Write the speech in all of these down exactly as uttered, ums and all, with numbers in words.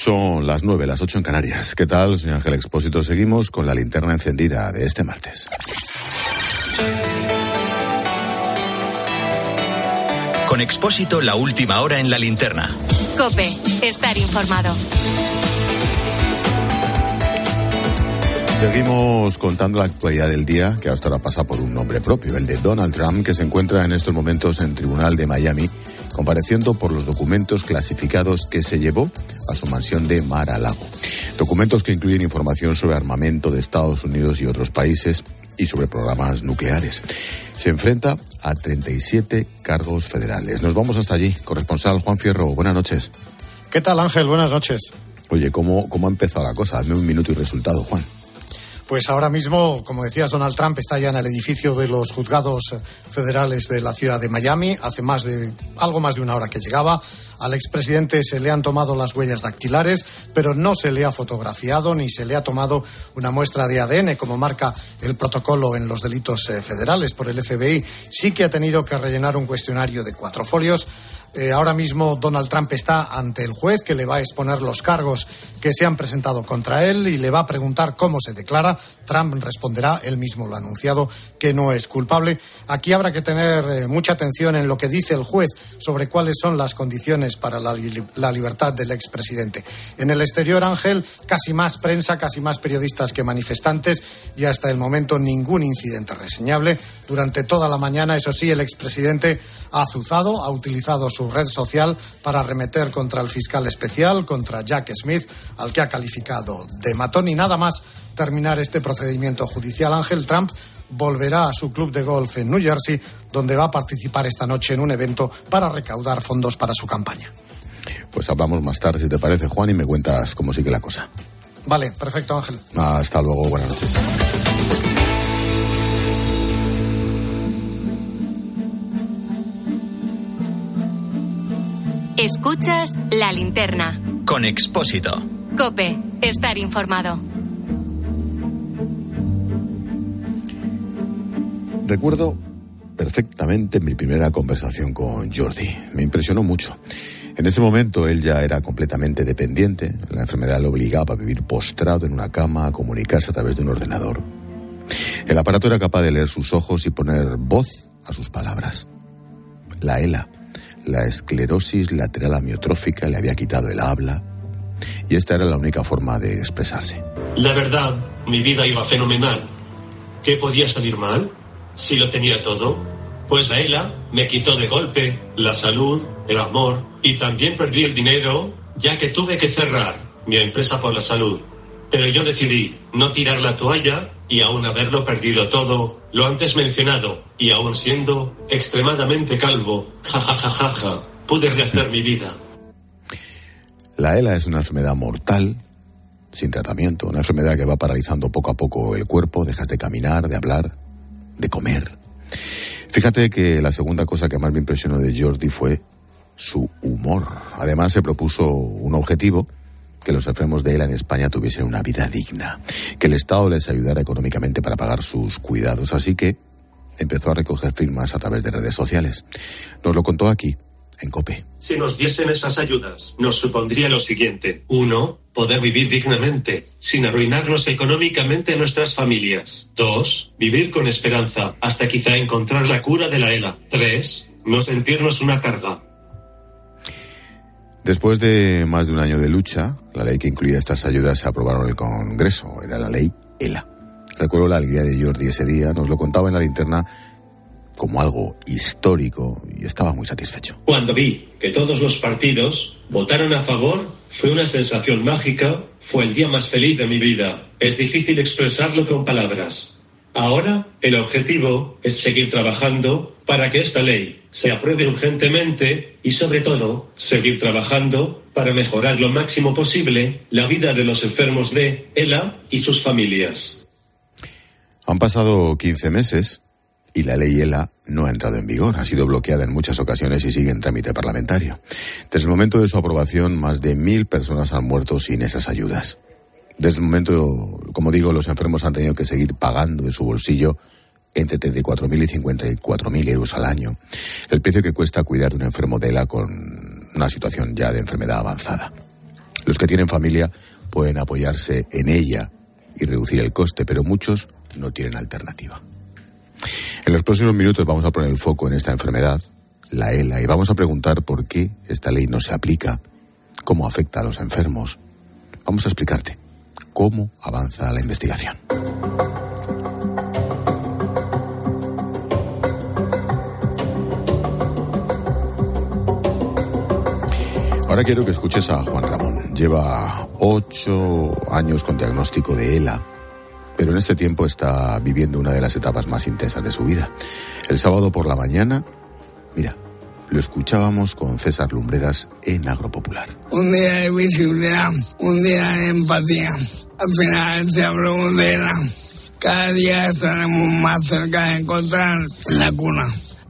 Son las nueve, las ocho en Canarias. ¿Qué tal, señor Ángel Expósito? Seguimos con la linterna encendida de este martes. Con Expósito, la última hora en la linterna. COPE, estar informado. Seguimos contando la actualidad del día, que hasta ahora pasa por un nombre propio, el de Donald Trump, que se encuentra en estos momentos en Tribunal de Miami, compareciendo por los documentos clasificados que se llevó a su mansión de Mar-a-Lago. Documentos que incluyen información sobre armamento de Estados Unidos y otros países y sobre programas nucleares. Se enfrenta a treinta y siete cargos federales. Nos vamos hasta allí. Corresponsal Juan Fierro, buenas noches. ¿Qué tal, Ángel? Buenas noches. Oye, ¿cómo, cómo ha empezado la cosa? Hazme un minuto y resultado, Juan. Pues ahora mismo, como decías, Donald Trump está ya en el edificio de los juzgados federales de la ciudad de Miami. Hace más de algo más de una hora que llegaba. Al expresidente se le han tomado las huellas dactilares, pero no se le ha fotografiado ni se le ha tomado una muestra de A D N, como marca el protocolo en los delitos eh, federales por el F B I. Sí que ha tenido que rellenar un cuestionario de cuatro folios. Eh, ahora mismo Donald Trump está ante el juez, que le va a exponer los cargos que se han presentado contra él y le va a preguntar cómo se declara. Trump responderá, él mismo lo ha anunciado, que no es culpable. Aquí habrá que tener eh, mucha atención en lo que dice el juez sobre cuáles son las condiciones para la, li- la libertad del expresidente. En el exterior, Ángel, casi más prensa, casi más periodistas que manifestantes, y hasta el momento ningún incidente reseñable. Durante toda la mañana, eso sí, el expresidente ha azuzado, ha utilizado su red social para arremeter contra el fiscal especial, contra Jack Smith, al que ha calificado de matón. Y nada más terminar este procedimiento judicial, Ángel, Trump volverá a su club de golf en New Jersey, donde va a participar esta noche en un evento para recaudar fondos para su campaña. Pues hablamos más tarde, si te parece, Juan, y me cuentas cómo sigue la cosa. Vale, perfecto, Ángel. Hasta luego, buenas noches. Escuchas La Linterna. Con Expósito. COPE, estar informado. Recuerdo perfectamente mi primera conversación con Jordi. Me impresionó mucho. En ese momento él ya era completamente dependiente. La enfermedad lo obligaba a vivir postrado en una cama, a comunicarse a través de un ordenador. El aparato era capaz de leer sus ojos y poner voz a sus palabras. La ELA, la esclerosis lateral amiotrófica, le había quitado el habla, y esta era la única forma de expresarse. La verdad, mi vida iba fenomenal. ¿Qué podía salir mal? Si lo tenía todo. Pues la ELA me quitó de golpe la salud, el amor, y también perdí el dinero, ya que tuve que cerrar mi empresa por la salud. Pero yo decidí no tirar la toalla, y aún haberlo perdido todo, lo antes mencionado, y aún siendo extremadamente calvo, jajajajaja, pude rehacer mi vida. La ELA es una enfermedad mortal, sin tratamiento, una enfermedad que va paralizando poco a poco el cuerpo, dejas de caminar, de hablar, de comer. Fíjate que la segunda cosa que más me impresionó de Jordi fue su humor. Además se propuso un objetivo: que los enfermos de ELA en España tuviesen una vida digna, que el Estado les ayudara económicamente para pagar sus cuidados. Así que empezó a recoger firmas a través de redes sociales. Nos lo contó aquí, en COPE. Si nos diesen esas ayudas, nos supondría lo siguiente. Uno, poder vivir dignamente, sin arruinarnos económicamente a nuestras familias. Dos, vivir con esperanza, hasta quizá encontrar la cura de la ELA. Tres, no sentirnos una carga. Después de más de un año de lucha, la ley que incluía estas ayudas se aprobaron en el Congreso. Era la ley ELA. Recuerdo la alegría de Jordi ese día. Nos lo contaba en la linterna como algo histórico y estaba muy satisfecho. Cuando vi que todos los partidos votaron a favor, fue una sensación mágica. Fue el día más feliz de mi vida. Es difícil expresarlo con palabras. Ahora, el objetivo es seguir trabajando para que esta ley se apruebe urgentemente y, sobre todo, seguir trabajando para mejorar lo máximo posible la vida de los enfermos de ELA y sus familias. Han pasado quince meses y la ley ELA no ha entrado en vigor. Ha sido bloqueada en muchas ocasiones y sigue en trámite parlamentario. Desde el momento de su aprobación, más de mil personas han muerto sin esas ayudas. Desde el momento, como digo, los enfermos han tenido que seguir pagando de su bolsillo entre treinta y cuatro mil y cincuenta y cuatro mil euros al año, el precio que cuesta cuidar de un enfermo de ELA con una situación ya de enfermedad avanzada. Los que tienen familia pueden apoyarse en ella y reducir el coste, pero muchos no tienen alternativa. En los próximos minutos vamos a poner el foco en esta enfermedad, la ELA, y vamos a preguntar por qué esta ley no se aplica, cómo afecta a los enfermos. Vamos a explicarte cómo avanza la investigación. Ahora quiero que escuches a Juan Ramón. Lleva ocho años con diagnóstico de ELA, pero en este tiempo está viviendo una de las etapas más intensas de su vida. El sábado por la mañana, mira, lo escuchábamos con César Lumbreras en Agropopular. Un día de visibilidad, un día de empatía. Al final se habló de ELA. Cada día estaremos más cerca de encontrar la cuna.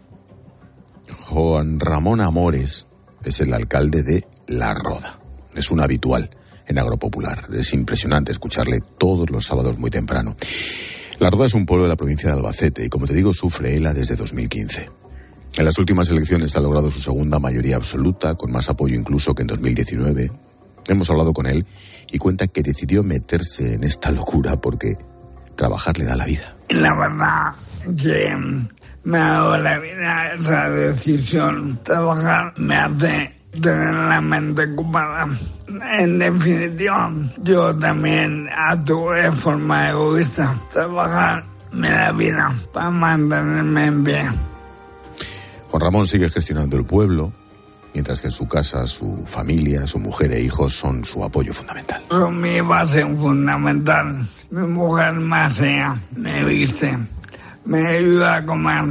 Juan Ramón Amores es el alcalde de La Roda. Es un habitual en Agropopular. Es impresionante escucharle todos los sábados muy temprano. La Roda es un pueblo de la provincia de Albacete y, como te digo, sufre ELA desde dos mil quince. En las últimas elecciones ha logrado su segunda mayoría absoluta, con más apoyo incluso que en dos mil diecinueve. Hemos hablado con él y cuenta que decidió meterse en esta locura porque trabajar le da la vida. La verdad que me ha dado la vida esa decisión. Trabajar me hace tener la mente ocupada. En definitiva, yo también actúo de forma egoísta. Trabajar me da vida para mantenerme en pie. Juan Ramón sigue gestionando el pueblo, mientras que en su casa su familia, su mujer e hijos son su apoyo fundamental. Son mi base fundamental. Mi mujer me asea, me viste, me ayuda a comer.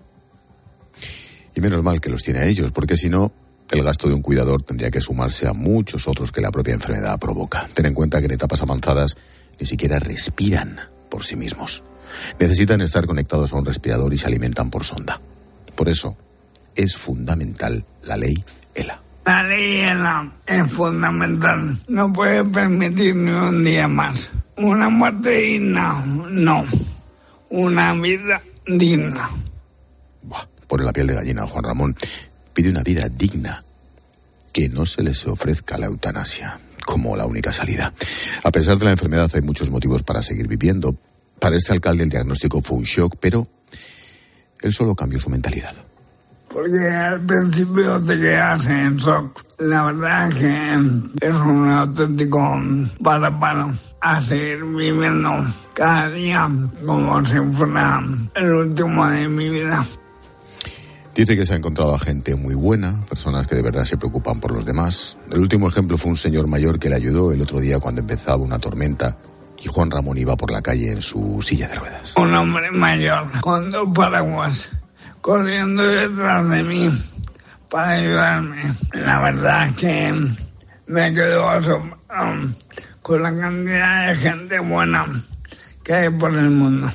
Y menos mal que los tiene a ellos, porque si no, el gasto de un cuidador tendría que sumarse a muchos otros que la propia enfermedad provoca. Ten en cuenta que en etapas avanzadas ni siquiera respiran por sí mismos. Necesitan estar conectados a un respirador y se alimentan por sonda. Por eso es fundamental la ley ELA. La ley ELA es fundamental. No puede permitir ni un día más. Una muerte digna, no. Una vida digna. Buah, pone la piel de gallina, Juan Ramón. Pide una vida digna, que no se les ofrezca la eutanasia como la única salida. A pesar de la enfermedad hay muchos motivos para seguir viviendo. Para este alcalde el diagnóstico fue un shock, pero él solo cambió su mentalidad. Porque al principio te quedas en shock. La verdad es que es un auténtico varapalo a seguir viviendo cada día como si fuera el último de mi vida. Dice que se ha encontrado a gente muy buena, personas que de verdad se preocupan por los demás. El último ejemplo fue un señor mayor que le ayudó el otro día cuando empezaba una tormenta y Juan Ramón iba por la calle en su silla de ruedas. Un hombre mayor con dos paraguas corriendo detrás de mí para ayudarme. La verdad es que me quedo asombrado con la cantidad de gente buena que hay por el mundo.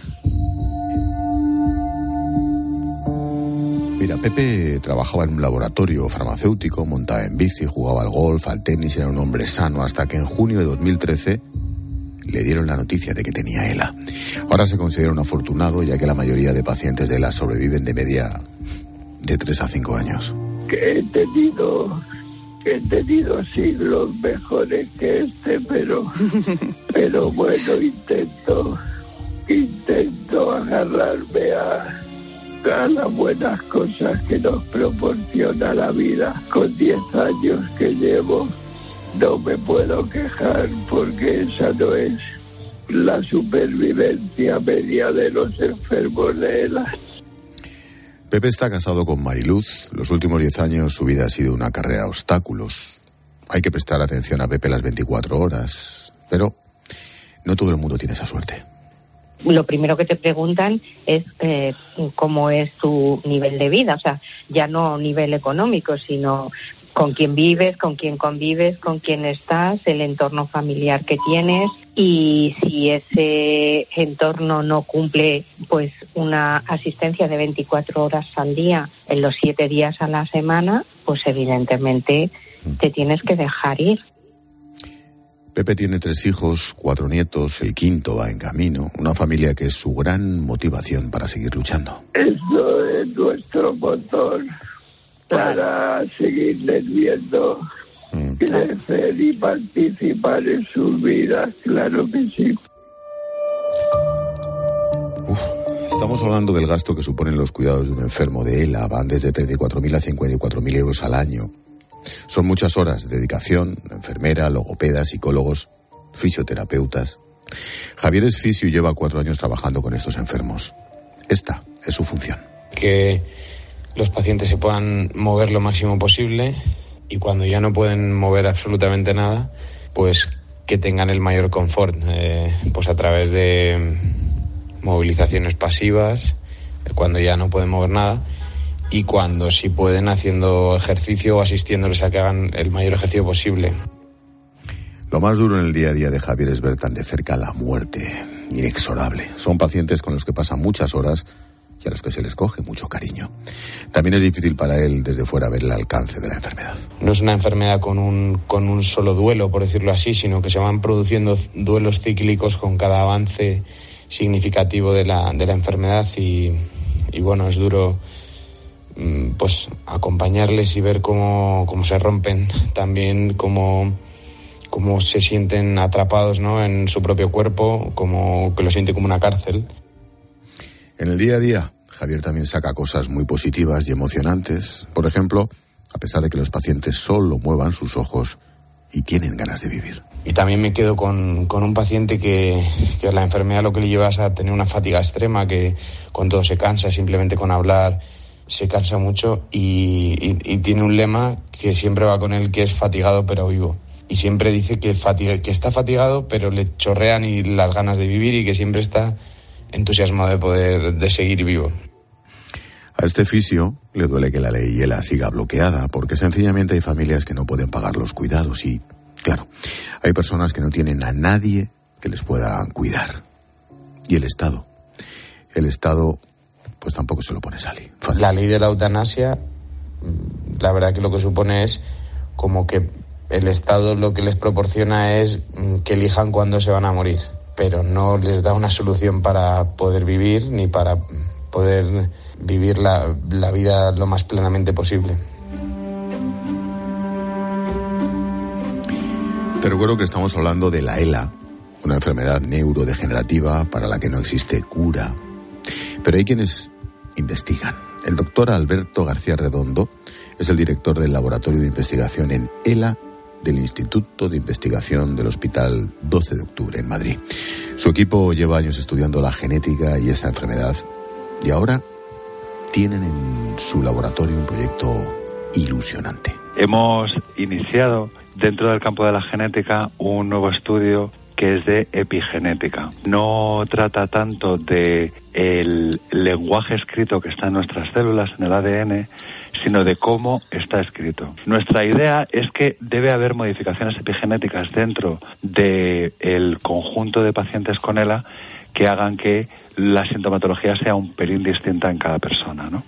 Mira, Pepe trabajaba en un laboratorio farmacéutico, montaba en bici, jugaba al golf, al tenis, era un hombre sano, hasta que en junio de dos mil trece le dieron la noticia de que tenía ELA. Ahora se considera un afortunado, ya que la mayoría de pacientes de ELA sobreviven de media de tres a cinco años. Que he tenido, que he tenido siglos mejores que este, pero, pero bueno, intento, intento agarrarme a... a las buenas cosas que nos proporciona la vida. Con diez años que llevo, no me puedo quejar porque esa no es la supervivencia media de los enfermos de ELA. Pepe está casado con Mariluz. Los últimos diez años su vida ha sido una carrera de obstáculos. Hay que prestar atención a Pepe las veinticuatro horas, pero no todo el mundo tiene esa suerte. Lo primero que te preguntan es eh, cómo es tu nivel de vida, o sea, ya no nivel económico, sino con quién vives, con quién convives, con quién estás, el entorno familiar que tienes, y si ese entorno no cumple pues una asistencia de veinticuatro horas al día en los siete días a la semana, pues evidentemente te tienes que dejar ir. Pepe tiene tres hijos, cuatro nietos, el quinto va en camino, una familia que es su gran motivación para seguir luchando. Esto es nuestro motor para seguir viviendo mm. crecer y participar en sus vidas, claro que sí. Uf, estamos hablando del gasto que suponen los cuidados de un enfermo de ELA. Van desde treinta y cuatro mil a cincuenta y cuatro mil euros al año. Son muchas horas de dedicación, enfermera, logopeda, psicólogos, fisioterapeutas. Javier es fisio y lleva cuatro años trabajando con estos enfermos. Esta es su función. Que los pacientes se puedan mover lo máximo posible y cuando ya no pueden mover absolutamente nada, pues que tengan el mayor confort, eh, pues a través de movilizaciones pasivas, cuando ya no pueden mover nada, y cuando sí pueden haciendo ejercicio o asistiéndoles a que hagan el mayor ejercicio posible. Lo más duro en el día a día de Javier es ver tan de cerca la muerte, inexorable. Son pacientes con los que pasan muchas horas y a los que se les coge mucho cariño. También es difícil para él desde fuera ver el alcance de la enfermedad. No es una enfermedad con un, con un solo duelo, por decirlo así, sino que se van produciendo duelos cíclicos con cada avance significativo de la, de la enfermedad y, y bueno, es duro pues acompañarles y ver cómo, cómo se rompen, también cómo, cómo se sienten atrapados, ¿no?, en su propio cuerpo, como que lo siente como una cárcel. En el día a día, Javier también saca cosas muy positivas y emocionantes. Por ejemplo, a pesar de que los pacientes solo muevan sus ojos y tienen ganas de vivir. Y también me quedo con, con un paciente que, que la enfermedad lo que le lleva es a tener una fatiga extrema, que con todo se cansa, simplemente con hablar se cansa mucho y, y, y tiene un lema que siempre va con él, que es fatigado pero vivo. Y siempre dice que, fatiga, que está fatigado pero le chorrean y las ganas de vivir y que siempre está entusiasmado de poder de seguir vivo. A este fisio le duele que la ley ELA siga bloqueada porque sencillamente hay familias que no pueden pagar los cuidados y, claro, hay personas que no tienen a nadie que les pueda cuidar. Y el Estado, el Estado pues tampoco se lo pone Sally. Fácil. La ley de la eutanasia, la verdad que lo que supone es como que el Estado lo que les proporciona es que elijan cuándo se van a morir, pero no les da una solución para poder vivir ni para poder vivir la, la vida lo más plenamente posible. Te recuerdo que estamos hablando de la ELA, una enfermedad neurodegenerativa para la que no existe cura. Pero hay quienes investigan. El doctor Alberto García Redondo es el director del Laboratorio de Investigación en ELA del Instituto de Investigación del Hospital doce de octubre en Madrid. Su equipo lleva años estudiando la genética y esta enfermedad y ahora tienen en su laboratorio un proyecto ilusionante. Hemos iniciado dentro del campo de la genética un nuevo estudio que es de epigenética. No trata tanto de el lenguaje escrito que está en nuestras células, en el A D N, sino de cómo está escrito. Nuestra idea es que debe haber modificaciones epigenéticas dentro del conjunto de pacientes con ELA que hagan que la sintomatología sea un pelín distinta en cada persona, ¿no?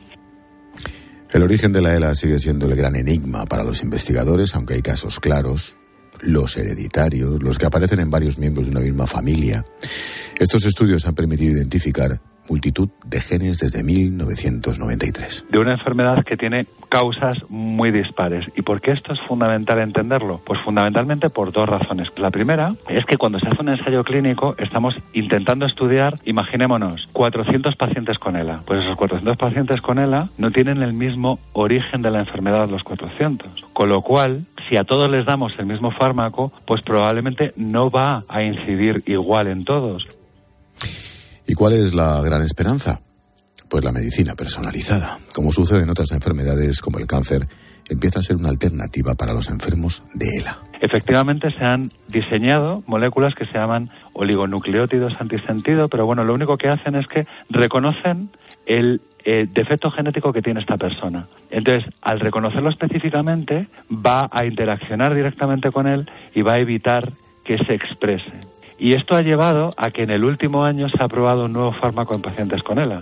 El origen de la ELA sigue siendo el gran enigma para los investigadores, aunque hay casos claros. Los hereditarios, los que aparecen en varios miembros de una misma familia. Estos estudios han permitido identificar multitud de genes desde mil novecientos noventa y tres. De una enfermedad que tiene causas muy dispares. ¿Y por qué esto es fundamental entenderlo? Pues fundamentalmente por dos razones. La primera es que cuando se hace un ensayo clínico estamos intentando estudiar, imaginémonos, cuatrocientos pacientes con ELA. Pues esos cuatrocientos pacientes con ELA no tienen el mismo origen de la enfermedad los cuatrocientos. Con lo cual, si a todos les damos el mismo fármaco, pues probablemente no va a incidir igual en todos. ¿Y cuál es la gran esperanza? Pues la medicina personalizada. Como sucede en otras enfermedades como el cáncer, empieza a ser una alternativa para los enfermos de ELA. Efectivamente se han diseñado moléculas que se llaman oligonucleótidos antisentido, pero bueno, lo único que hacen es que reconocen el eh, defecto genético que tiene esta persona. Entonces, al reconocerlo específicamente, va a interaccionar directamente con él y va a evitar que se exprese. Y esto ha llevado a que en el último año se ha aprobado un nuevo fármaco en pacientes con ELA.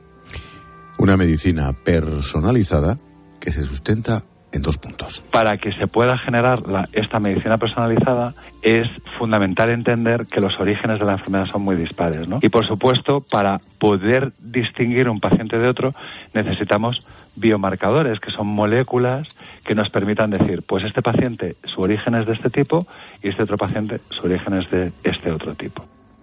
Una medicina personalizada que se sustenta en dos puntos. Para que se pueda generar la, esta medicina personalizada es fundamental entender que los orígenes de la enfermedad son muy dispares, ¿no? Y por supuesto, para poder distinguir un paciente de otro, necesitamos biomarcadores, que son moléculas que nos permitan decir, pues este paciente su origen es de este tipo y este otro paciente su origen es de este otro tipo.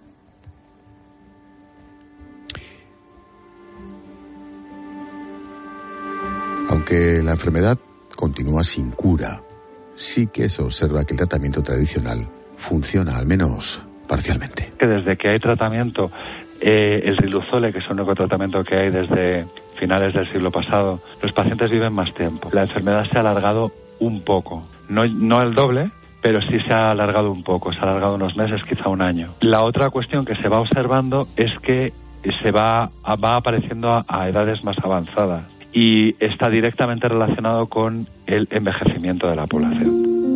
Aunque la enfermedad continúa sin cura, sí que se observa que el tratamiento tradicional funciona, al menos parcialmente. Que desde que hay tratamiento, eh, el riluzole, que es el único tratamiento que hay desde finales del siglo pasado, los pacientes viven más tiempo. La enfermedad se ha alargado un poco, no, no el doble, pero sí se ha alargado un poco, se ha alargado unos meses, quizá un año. La otra cuestión que se va observando es que se va, va apareciendo a, a edades más avanzadas y está directamente relacionado con el envejecimiento de la población.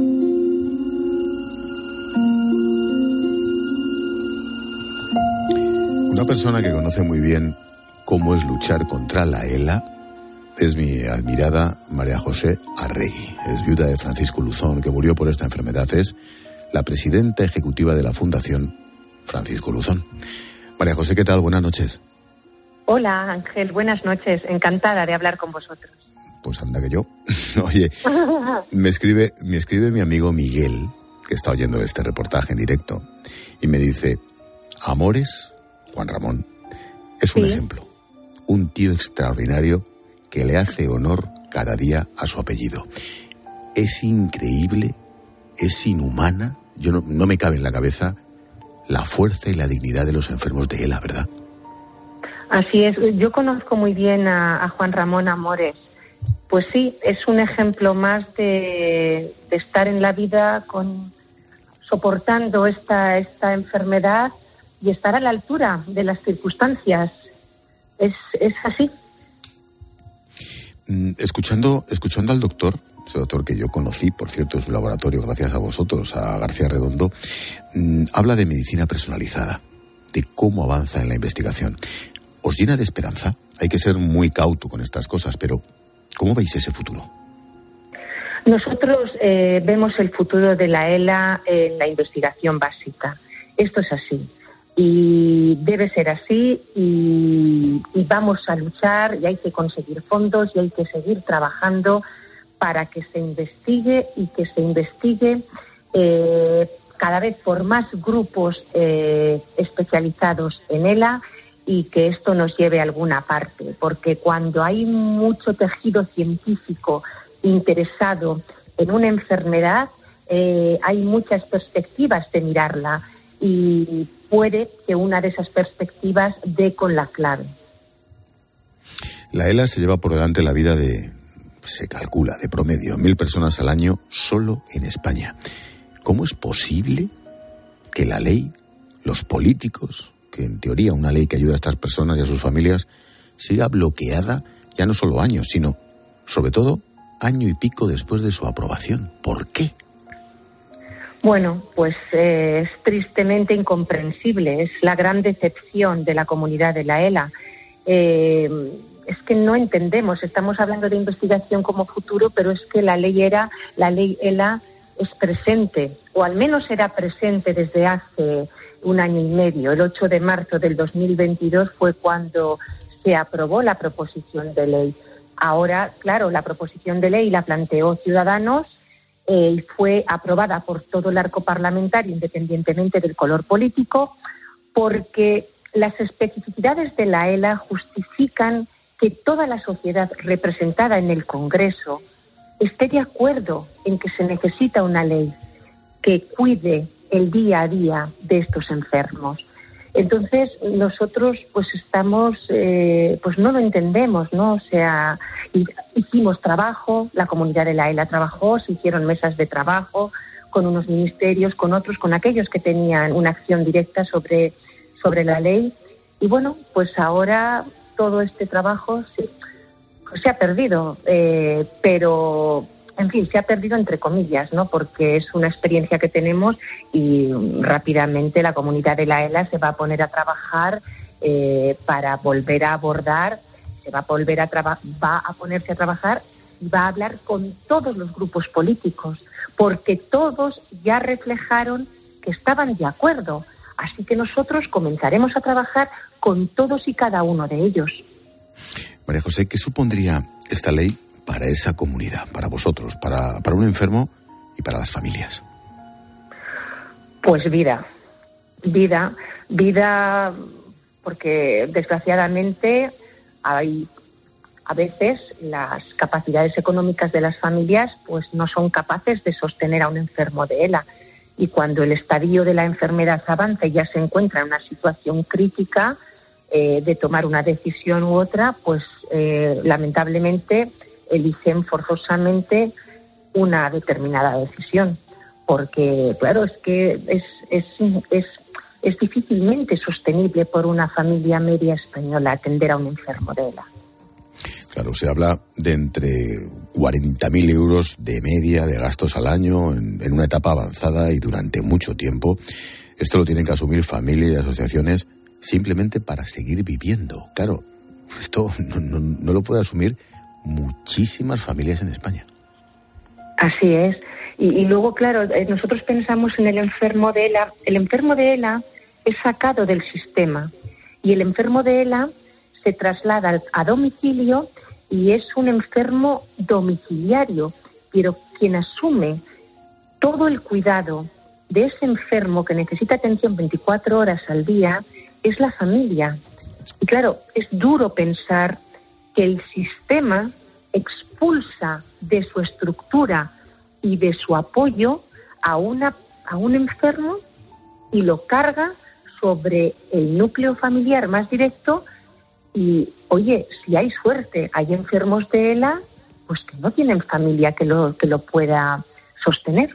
Una persona que conoce muy bien cómo es luchar contra la ELA es mi admirada María José Arregui. Es viuda de Francisco Luzón, que murió por esta enfermedad. Es la presidenta ejecutiva de la Fundación Francisco Luzón. María José, ¿qué tal? Buenas noches. Hola, Ángel. Buenas noches. Encantada de hablar con vosotros. Pues anda que yo. Oye, me escribe, me escribe mi amigo Miguel, que está oyendo este reportaje en directo, y me dice, Amores, Juan Ramón, es un ¿Sí? ejemplo. Un tío extraordinario que le hace honor cada día a su apellido. Es increíble, es inhumana, yo no, no me cabe en la cabeza la fuerza y la dignidad de los enfermos de ELA, ¿verdad? Así es, yo conozco muy bien a, a Juan Ramón Amores. Pues sí, es un ejemplo más de, de estar en la vida con soportando esta, esta enfermedad y estar a la altura de las circunstancias. Es, es así. Escuchando, escuchando al doctor, ese doctor que yo conocí, por cierto, en su laboratorio, gracias a vosotros, a García Redondo, mmm, habla de medicina personalizada, de cómo avanza en la investigación. ¿Os llena de esperanza? Hay que ser muy cauto con estas cosas, pero ¿cómo veis ese futuro? Nosotros eh, vemos el futuro de la ELA en la investigación básica. Esto es así. Y debe ser así y, y vamos a luchar y hay que conseguir fondos y hay que seguir trabajando para que se investigue y que se investigue eh, cada vez por más grupos eh, especializados en ELA y que esto nos lleve a alguna parte, porque cuando hay mucho tejido científico interesado en una enfermedad, eh, hay muchas perspectivas de mirarla y puede que una de esas perspectivas dé con la clave. La ELA se lleva por delante la vida de, se calcula, de promedio, mil personas al año solo en España. ¿Cómo es posible que la ley, los políticos, que en teoría una ley que ayuda a estas personas y a sus familias, siga bloqueada ya no solo años, sino, sobre todo, año y pico después de su aprobación? ¿Por qué? Bueno, pues eh, es tristemente incomprensible. Es la gran decepción de la comunidad de la ELA. Eh, es que no entendemos. Estamos hablando de investigación como futuro, pero es que la ley era, la ley ELA es presente, o al menos era presente desde hace un año y medio. El ocho de marzo del dos mil veintidós fue cuando se aprobó la proposición de ley. Ahora, claro, la proposición de ley la planteó Ciudadanos y eh, fue aprobada por todo el arco parlamentario, independientemente del color político, porque las especificidades de la ELA justifican que toda la sociedad representada en el Congreso esté de acuerdo en que se necesita una ley que cuide el día a día de estos enfermos. Entonces nosotros pues estamos, eh, pues no lo entendemos, ¿no? O sea, hicimos trabajo, la comunidad de la ELA trabajó, se hicieron mesas de trabajo con unos ministerios, con otros, con aquellos que tenían una acción directa sobre, sobre la ley. Y bueno, pues ahora todo este trabajo se, se ha perdido, eh, pero en fin, se ha perdido entre comillas, ¿no? Porque es una experiencia que tenemos y rápidamente la comunidad de la ELA se va a poner a trabajar eh, para volver a abordar, se va a volver a traba- va a ponerse a trabajar y va a hablar con todos los grupos políticos, porque todos ya reflejaron que estaban de acuerdo. Así que nosotros comenzaremos a trabajar con todos y cada uno de ellos. María José, ¿qué supondría esta ley para esa comunidad, para vosotros, para, para un enfermo y para las familias? Pues vida, vida, vida, porque desgraciadamente hay a veces las capacidades económicas de las familias pues no son capaces de sostener a un enfermo de ELA. Y cuando el estadio de la enfermedad avanza y ya se encuentra en una situación crítica eh, de tomar una decisión u otra, pues eh, lamentablemente eligen forzosamente una determinada decisión. Porque, claro, es que es, es, es, es difícilmente sostenible por una familia media española atender a un enfermo de ELA. Claro, se habla de entre cuarenta mil euros de media de gastos al año en, en una etapa avanzada y durante mucho tiempo. Esto lo tienen que asumir familias y asociaciones simplemente para seguir viviendo. Claro, esto no, no, no lo puede asumir muchísimas familias en España. Así es. Y, y luego, claro, nosotros pensamos en el enfermo de ELA. El enfermo de ELA es sacado del sistema y el enfermo de ELA se traslada a domicilio y es un enfermo domiciliario, pero quien asume todo el cuidado de ese enfermo que necesita atención veinticuatro horas al día es la familia. Y claro, es duro pensar que el sistema expulsa de su estructura y de su apoyo a, una, a un enfermo y lo carga sobre el núcleo familiar más directo. Y, oye, si hay suerte, hay enfermos de ELA, pues que no tienen familia que lo, que lo pueda sostener.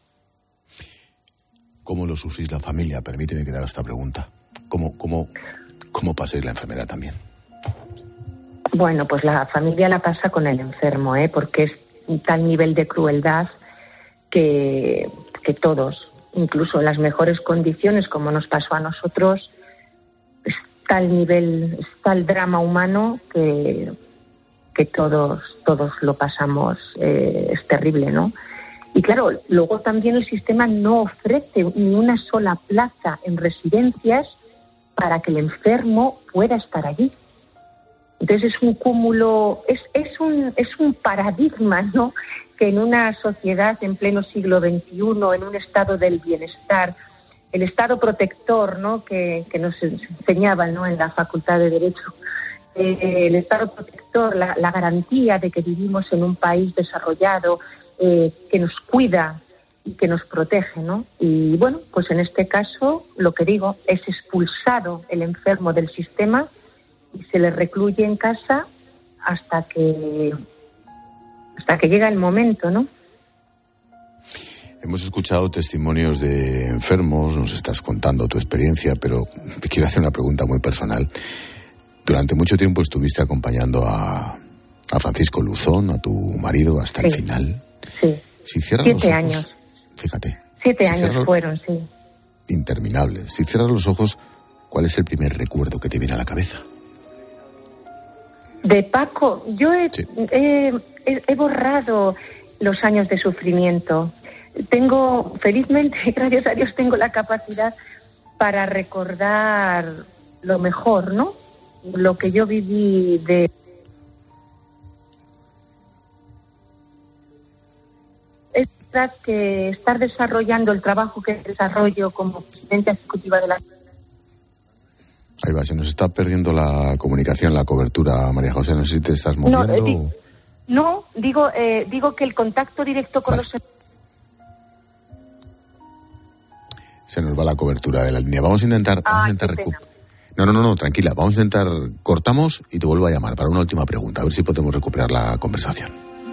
¿Cómo lo sufrís la familia? Permíteme que te haga esta pregunta. ¿Cómo, cómo, cómo pasáis la enfermedad también? Bueno, pues la familia la pasa con el enfermo, ¿eh? Porque es un tal nivel de crueldad que, que todos, incluso en las mejores condiciones, como nos pasó a nosotros, tal nivel, tal drama humano que, que todos todos lo pasamos, eh, es terrible, ¿no? Y claro, luego también el sistema no ofrece ni una sola plaza en residencias para que el enfermo pueda estar allí. Entonces es un cúmulo, es, es un es un paradigma, ¿no? Que en una sociedad en pleno siglo veintiuno, en un estado del bienestar, el Estado protector, ¿no? que, que nos enseñaban, ¿no? En la Facultad de Derecho, eh, el Estado protector, la, la garantía de que vivimos en un país desarrollado, eh, que nos cuida y que nos protege, ¿no? Y bueno, pues en este caso, lo que digo, es expulsado el enfermo del sistema y se le recluye en casa hasta que hasta que llega el momento, ¿no? Hemos escuchado testimonios de enfermos, nos estás contando tu experiencia, pero te quiero hacer una pregunta muy personal. Durante mucho tiempo estuviste acompañando a, a Francisco Luzón, a tu marido, hasta sí. el final. Sí. Si cierras Siete los ojos, años. Fíjate. Siete si años cierras, fueron, sí. Interminables. Si cierras los ojos, ¿cuál es el primer recuerdo que te viene a la cabeza? De Paco, yo he, sí. he, he, he borrado los años de sufrimiento. Tengo, felizmente, gracias a Dios, tengo la capacidad para recordar lo mejor, ¿no? Lo que yo viví de... Es verdad que estar desarrollando el trabajo que desarrollo como presidenta ejecutiva de la... Ahí va, se nos está perdiendo la comunicación, la cobertura, María José, no sé si te estás moviendo. No, eh, di- o... no digo, eh, digo que el contacto directo con vale. los... Se nos va la cobertura de la línea. Vamos a intentar... Vamos Ay, a intentar qué recu- pena. No, no, no, no, tranquila. Vamos a intentar... Cortamos y te vuelvo a llamar para una última pregunta. A ver si podemos recuperar la conversación.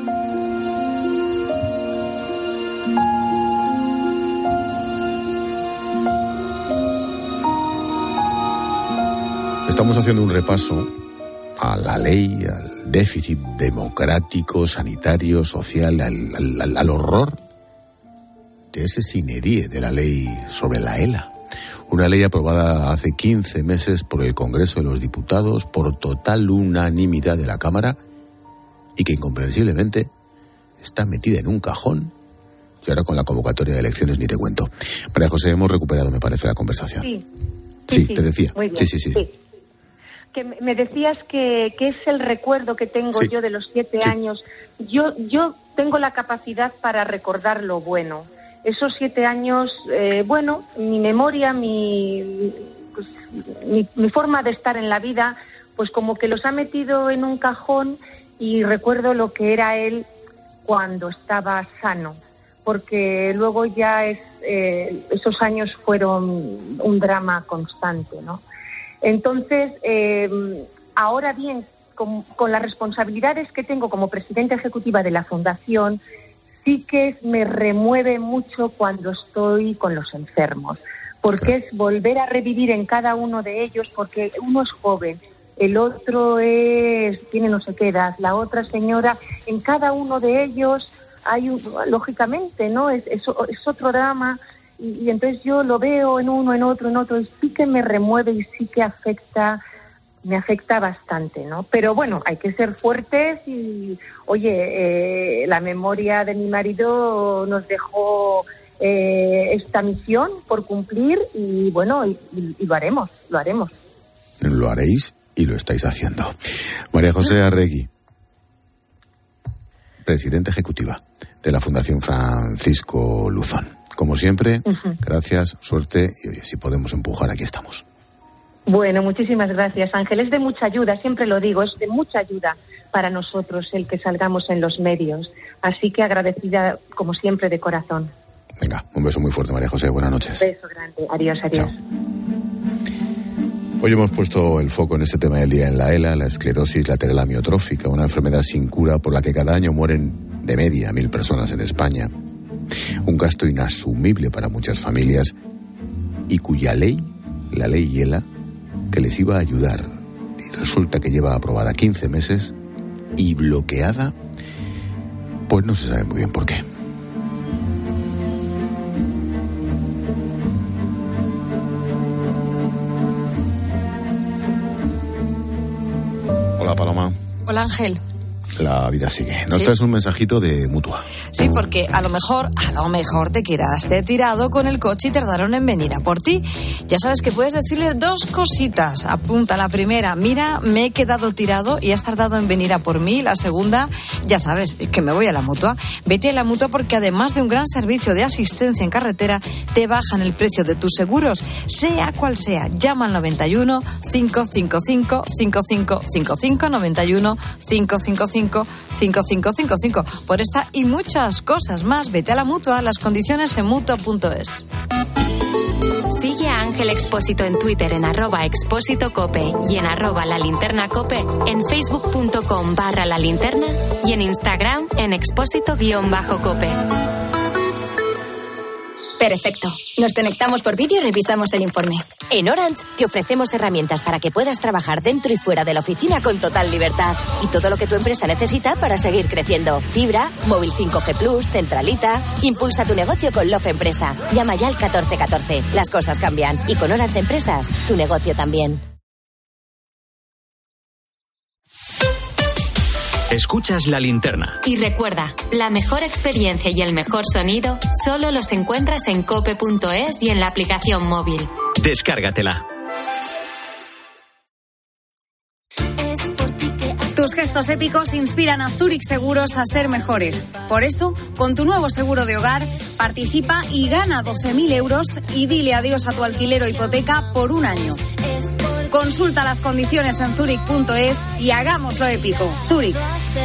Estamos haciendo un repaso a la ley, al déficit democrático, sanitario, social, al, al, al, al horror de ese sine die de la ley sobre la ELA. Una ley aprobada hace quince meses por el Congreso de los Diputados por total unanimidad de la Cámara y que incomprensiblemente está metida en un cajón y ahora con la convocatoria de elecciones ni te cuento. María José, hemos recuperado, me parece, la conversación. Sí, Sí, sí, te decía. Muy bien. Sí, sí, sí. sí. que me decías que, que es el recuerdo que tengo Sí. yo de los siete Sí. años. Yo, yo tengo la capacidad para recordar lo bueno. Esos siete años, eh, bueno, mi memoria, mi, pues, mi, mi forma de estar en la vida, pues como que los ha metido en un cajón y recuerdo lo que era él cuando estaba sano, porque luego ya es, eh, esos años fueron un drama constante, ¿no? Entonces, eh, ahora bien, con, con las responsabilidades que tengo como presidenta ejecutiva de la Fundación, sí que me remueve mucho cuando estoy con los enfermos, porque es volver a revivir en cada uno de ellos, porque uno es joven, el otro es tiene no sé qué edad, la otra señora, en cada uno de ellos hay, un, lógicamente, ¿no? Es, es, es otro drama. Y, y entonces yo lo veo en uno, en otro, en otro, y sí que me remueve y sí que afecta, me afecta bastante, ¿no? Pero bueno, hay que ser fuertes y, oye, eh, la memoria de mi marido nos dejó eh, esta misión por cumplir y bueno, y, y, y lo haremos, lo haremos. Lo haréis y lo estáis haciendo. María José Arregui, presidenta ejecutiva de la Fundación Francisco Luzón. Como siempre, uh-huh. gracias, suerte y oye, si podemos empujar, aquí estamos. Bueno, muchísimas gracias, Ángel. Es de mucha ayuda, siempre lo digo, es de mucha ayuda para nosotros el que salgamos en los medios. Así que agradecida, como siempre, de corazón. Venga, un beso muy fuerte, María José. Buenas noches. Un beso grande. Adiós, adiós. Chao. Hoy hemos puesto el foco en este tema del día en la ELA, la esclerosis lateral amiotrófica, una enfermedad sin cura por la que cada año mueren de media mil personas en España. Un gasto inasumible para muchas familias y cuya ley, la ley ELA, que les iba a ayudar, y resulta que lleva aprobada quince meses y bloqueada, pues no se sabe muy bien por qué. Hola, Paloma. Hola, Ángel. La vida sigue. Nos ¿Sí? traes un mensajito de Mutua. Sí, porque a lo mejor, a lo mejor te quedaste tirado con el coche y tardaron en venir a por ti. Ya sabes que puedes decirle dos cositas. Apunta la primera, mira, me he quedado tirado y has tardado en venir a por mí. La segunda, ya sabes, que me voy a la Mutua. Vete a la Mutua porque además de un gran servicio de asistencia en carretera, te bajan el precio de tus seguros, sea cual sea. Llama al noventa y uno, cinco cinco cinco, cinco cinco cinco cinco, noventa y uno, cinco cinco cinco, cinco cinco cinco cinco. Por esta y muchas cosas más, vete a la Mutua, las condiciones en mutua punto es. Sigue a Ángel Expósito en Twitter en arroba expósito cope y en arroba la linterna cope, en facebook punto com barra la linterna y en Instagram en expósito guión bajo cope. Perfecto. Nos conectamos por vídeo y revisamos el informe. En Orange te ofrecemos herramientas para que puedas trabajar dentro y fuera de la oficina con total libertad. Y todo lo que tu empresa necesita para seguir creciendo. Fibra, móvil cinco G plus, centralita. Impulsa tu negocio con Love Empresa. Llama ya al catorce catorce. Las cosas cambian. Y con Orange Empresas, tu negocio también. Escuchas La Linterna. Y recuerda, la mejor experiencia y el mejor sonido solo los encuentras en cope punto es y en la aplicación móvil. Descárgatela. Tus gestos épicos inspiran a Zurich Seguros a ser mejores. Por eso, con tu nuevo seguro de hogar, participa y gana doce mil euros y dile adiós a tu alquiler o hipoteca por un año. Consulta las condiciones en zurich punto es y hagámoslo épico. Zurich.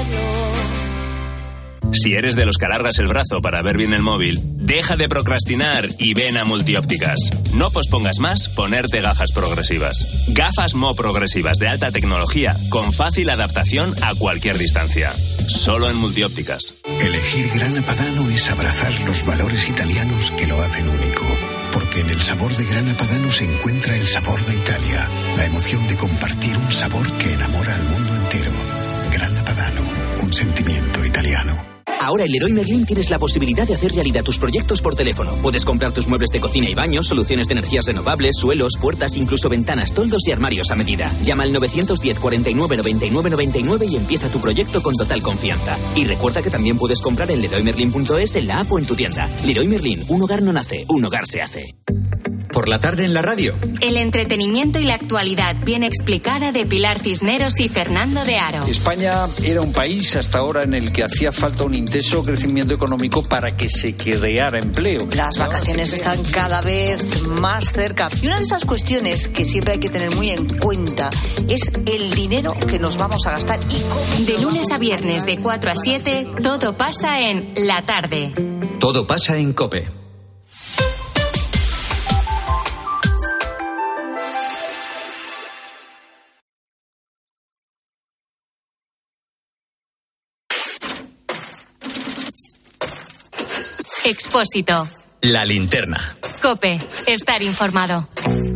Si eres de los que alargas el brazo para ver bien el móvil, deja de procrastinar y ven a Multiópticas. No pospongas más ponerte gafas progresivas. Gafas Mo progresivas de alta tecnología con fácil adaptación a cualquier distancia. Solo en Multiópticas. Elegir Grana Padano es abrazar los valores italianos que lo hacen único. Porque en el sabor de Grana Padano se encuentra el sabor de Italia. La emoción de compartir un sabor que enamora al mundo entero. Grana Padano, un sentimiento italiano. Ahora en Leroy Merlin tienes la posibilidad de hacer realidad tus proyectos por teléfono. Puedes comprar tus muebles de cocina y baño, soluciones de energías renovables, suelos, puertas, incluso ventanas, toldos y armarios a medida. Llama al nueve uno cero, cuarenta y nueve, noventa y nueve, noventa y nueve y empieza tu proyecto con total confianza. Y recuerda que también puedes comprar en leroy merlin punto es, en la app o en tu tienda. Leroy Merlin, un hogar no nace, un hogar se hace. por la tarde en la radio. El entretenimiento y la actualidad bien explicada de Pilar Cisneros y Fernando de Aro. España era un país hasta ahora en el que hacía falta un intenso crecimiento económico para que se creara empleo. Las vacaciones están cada vez más cerca. Y una de esas cuestiones que siempre hay que tener muy en cuenta es el dinero que nos vamos a gastar. Y cómo... De lunes a viernes de cuatro a siete, todo pasa en La Tarde. Todo pasa en COPE. Expósito. La linterna. COPE. Estar informado.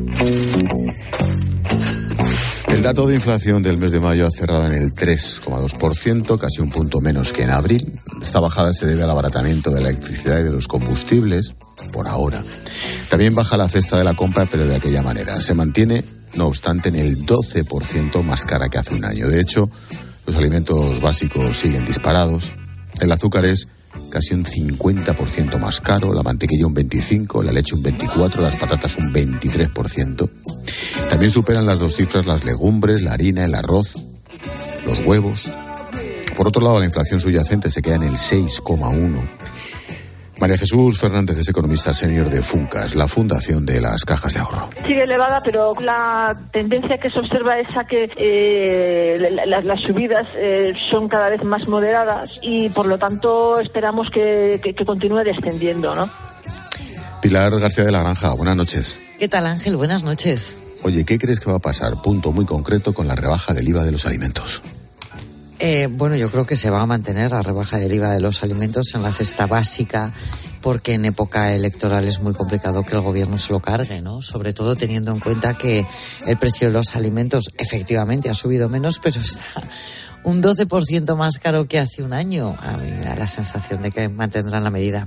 El dato de inflación del mes de mayo ha cerrado en el tres coma dos por ciento, casi un punto menos que en abril. Esta bajada se debe al abaratamiento de la electricidad y de los combustibles, por ahora. También baja la cesta de la compra, pero de aquella manera. Se mantiene, no obstante, en el doce por ciento más cara que hace un año. De hecho, los alimentos básicos siguen disparados. El azúcar es casi un cincuenta por ciento más caro, la mantequilla un veinticinco por ciento, la leche un veinticuatro por ciento, las patatas un veintitrés por ciento. También superan las dos cifras las legumbres, la harina, el arroz, los huevos. Por otro lado, la inflación subyacente se queda en el seis coma uno por ciento. María Jesús Fernández es economista senior de Funcas, la fundación de las cajas de ahorro. Sigue elevada, pero la tendencia que se observa es a que eh, la, las subidas eh, son cada vez más moderadas y, por lo tanto, esperamos que, que, que continúe descendiendo, ¿no? Pilar García de la Granja, buenas noches. ¿Qué tal, Ángel? Buenas noches. Oye, ¿qué crees que va a pasar? Punto muy concreto con la rebaja del I V A de los alimentos. Eh, bueno, yo creo que se va a mantener la rebaja del I V A de los alimentos en la cesta básica, porque en época electoral es muy complicado que el gobierno se lo cargue, ¿no? Sobre todo teniendo en cuenta que el precio de los alimentos efectivamente ha subido menos, pero está un doce por ciento más caro que hace un año. A mí me da la sensación de que mantendrán la medida.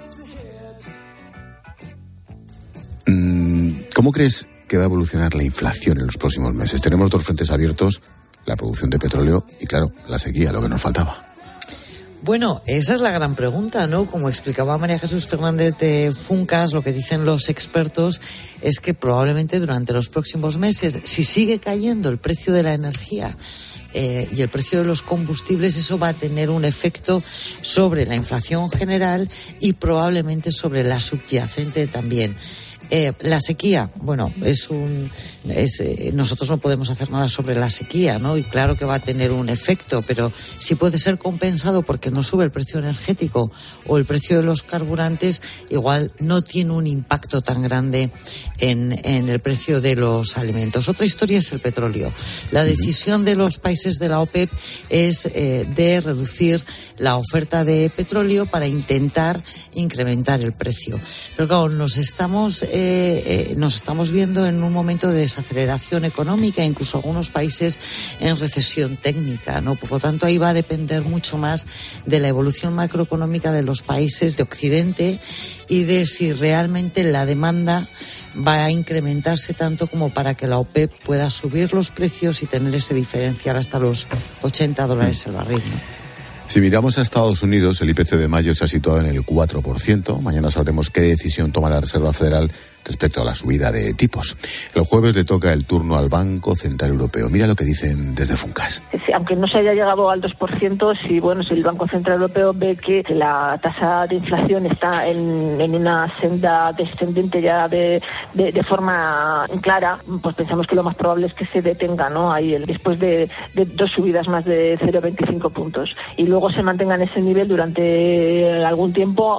¿Cómo crees que va a evolucionar la inflación en los próximos meses? Tenemos dos frentes abiertos, la producción de petróleo y, claro, la sequía, lo que nos faltaba. Bueno, esa es la gran pregunta, ¿no? Como explicaba María Jesús Fernández de Funcas, lo que dicen los expertos es que probablemente durante los próximos meses, si sigue cayendo el precio de la energía eh, y el precio de los combustibles, eso va a tener un efecto sobre la inflación general y probablemente sobre la subyacente también. Eh, la sequía, bueno, es un, es, eh, nosotros no podemos hacer nada sobre la sequía, ¿no? Y claro que va a tener un efecto, pero si puede ser compensado porque no sube el precio energético o el precio de los carburantes, igual no tiene un impacto tan grande en, en el precio de los alimentos. Otra historia es el petróleo. La decisión de los países de la OPEP es eh, de reducir la oferta de petróleo para intentar incrementar el precio. Pero claro, nos estamos eh, Eh, eh, nos estamos viendo en un momento de desaceleración económica, incluso algunos países en recesión técnica, ¿no? Por lo tanto, ahí va a depender mucho más de la evolución macroeconómica de los países de Occidente y de si realmente la demanda va a incrementarse tanto como para que la OPEP pueda subir los precios y tener ese diferencial hasta los ochenta dólares el barril, ¿no? Si miramos a Estados Unidos, el I P C de mayo se ha situado en el cuatro por ciento. Mañana sabremos qué decisión toma la Reserva Federal respecto a la subida de tipos. El jueves le toca el turno al Banco Central Europeo. Mira lo que dicen desde Funcas. Sí, aunque no se haya llegado al dos por ciento, si, bueno, si el Banco Central Europeo ve que la tasa de inflación está en, en una senda descendente ya de, de, de forma clara, pues pensamos que lo más probable es que se detenga, ¿no? Ahí el, después de, de dos subidas más de cero coma veinticinco puntos y luego se mantenga en ese nivel durante algún tiempo.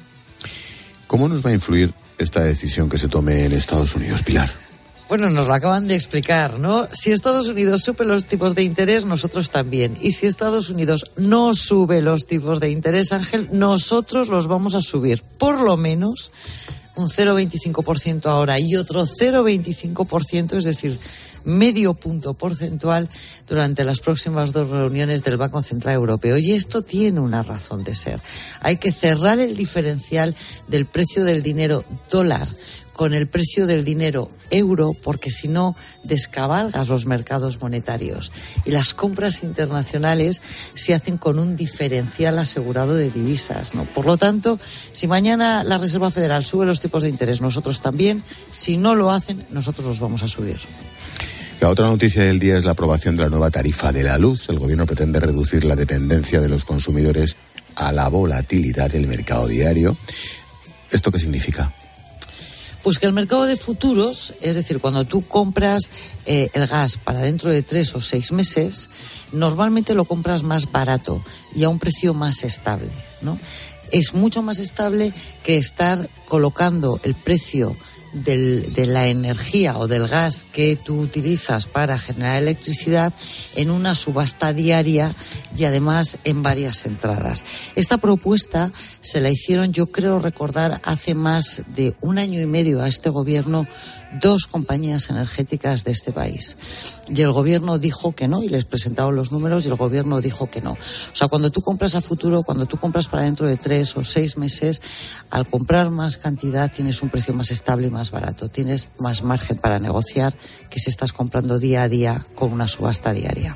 ¿Cómo nos va a influir esta decisión que se tome en Estados Unidos, Pilar? Bueno, nos lo acaban de explicar, ¿no? Si Estados Unidos sube los tipos de interés, nosotros también. Y si Estados Unidos no sube los tipos de interés, Ángel, nosotros los vamos a subir. Por lo menos un cero coma veinticinco por ciento ahora y otro cero coma veinticinco por ciento, es decir, medio punto porcentual durante las próximas dos reuniones del Banco Central Europeo. Y esto tiene una razón de ser. Hay que cerrar el diferencial del precio del dinero dólar con el precio del dinero euro, porque si no descabalgas los mercados monetarios. Y las compras internacionales se hacen con un diferencial asegurado de divisas, ¿no? Por lo tanto, si mañana la Reserva Federal sube los tipos de interés, nosotros también. Si no lo hacen, nosotros los vamos a subir. La otra noticia del día es la aprobación de la nueva tarifa de la luz. El gobierno pretende reducir la dependencia de los consumidores a la volatilidad del mercado diario. ¿Esto qué significa? Pues que el mercado de futuros, es decir, cuando tú compras eh, el gas para dentro de tres o seis meses, normalmente lo compras más barato y a un precio más estable, ¿no? Es mucho más estable que estar colocando el precio Del, de la energía o del gas que tú utilizas para generar electricidad en una subasta diaria y además en varias entradas. Esta propuesta se la hicieron, yo creo recordar, hace más de un año y medio a este gobierno dos compañías energéticas de este país. Y el gobierno dijo que no, y les presentaron los números y el gobierno dijo que no. O sea, cuando tú compras a futuro, cuando tú compras para dentro de tres o seis meses, al comprar más cantidad tienes un precio más estable y más barato. Tienes más margen para negociar que si estás comprando día a día con una subasta diaria.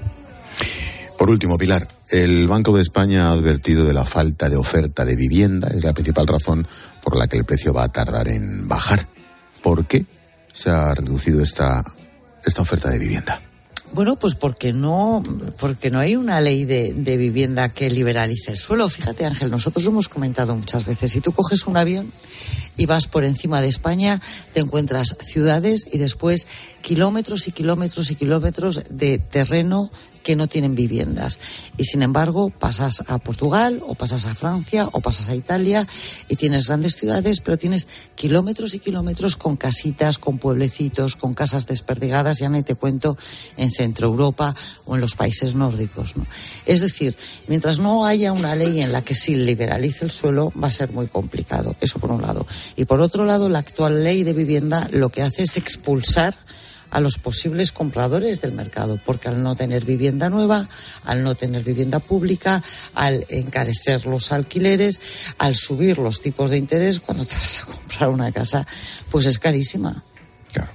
Por último, Pilar, el Banco de España ha advertido de la falta de oferta de vivienda. Es la principal razón por la que el precio va a tardar en bajar. ¿Por qué se ha reducido esta, esta oferta de vivienda? Bueno, pues porque no, porque no hay una ley de, de vivienda que liberalice el suelo. Fíjate, Ángel, nosotros lo hemos comentado muchas veces. Si tú coges un avión y vas por encima de España, te encuentras ciudades y después kilómetros y kilómetros y kilómetros de terreno que no tienen viviendas. Y sin embargo, pasas a Portugal o pasas a Francia o pasas a Italia y tienes grandes ciudades, pero tienes kilómetros y kilómetros con casitas, con pueblecitos, con casas desperdigadas, ya no te cuento en Centro Europa o en los países nórdicos, ¿no? Es decir, mientras no haya una ley en la que se liberalice el suelo, va a ser muy complicado. Eso por un lado. Y por otro lado, la actual ley de vivienda lo que hace es expulsar a los posibles compradores del mercado, porque al no tener vivienda nueva, al no tener vivienda pública, al encarecer los alquileres, al subir los tipos de interés, cuando te vas a comprar una casa, pues es carísima. Claro.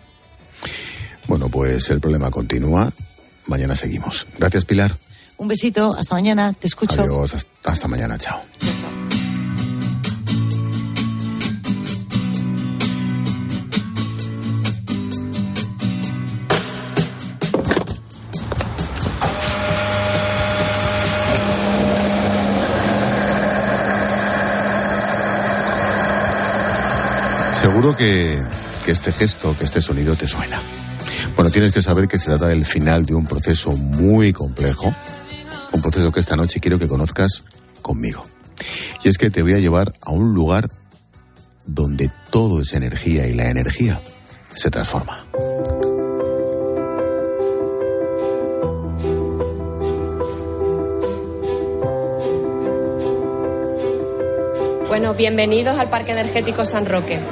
Bueno, pues el problema continúa. Mañana seguimos. Gracias, Pilar. Un besito, hasta mañana, te escucho. Adiós, hasta mañana, chao. Seguro que, que este gesto, que este sonido te suena. Bueno, tienes que saber que se trata del final de un proceso muy complejo, un proceso que esta noche quiero que conozcas conmigo. Y es que te voy a llevar a un lugar donde todo es energía y la energía se transforma. Bueno, bienvenidos al Parque Energético San Roque.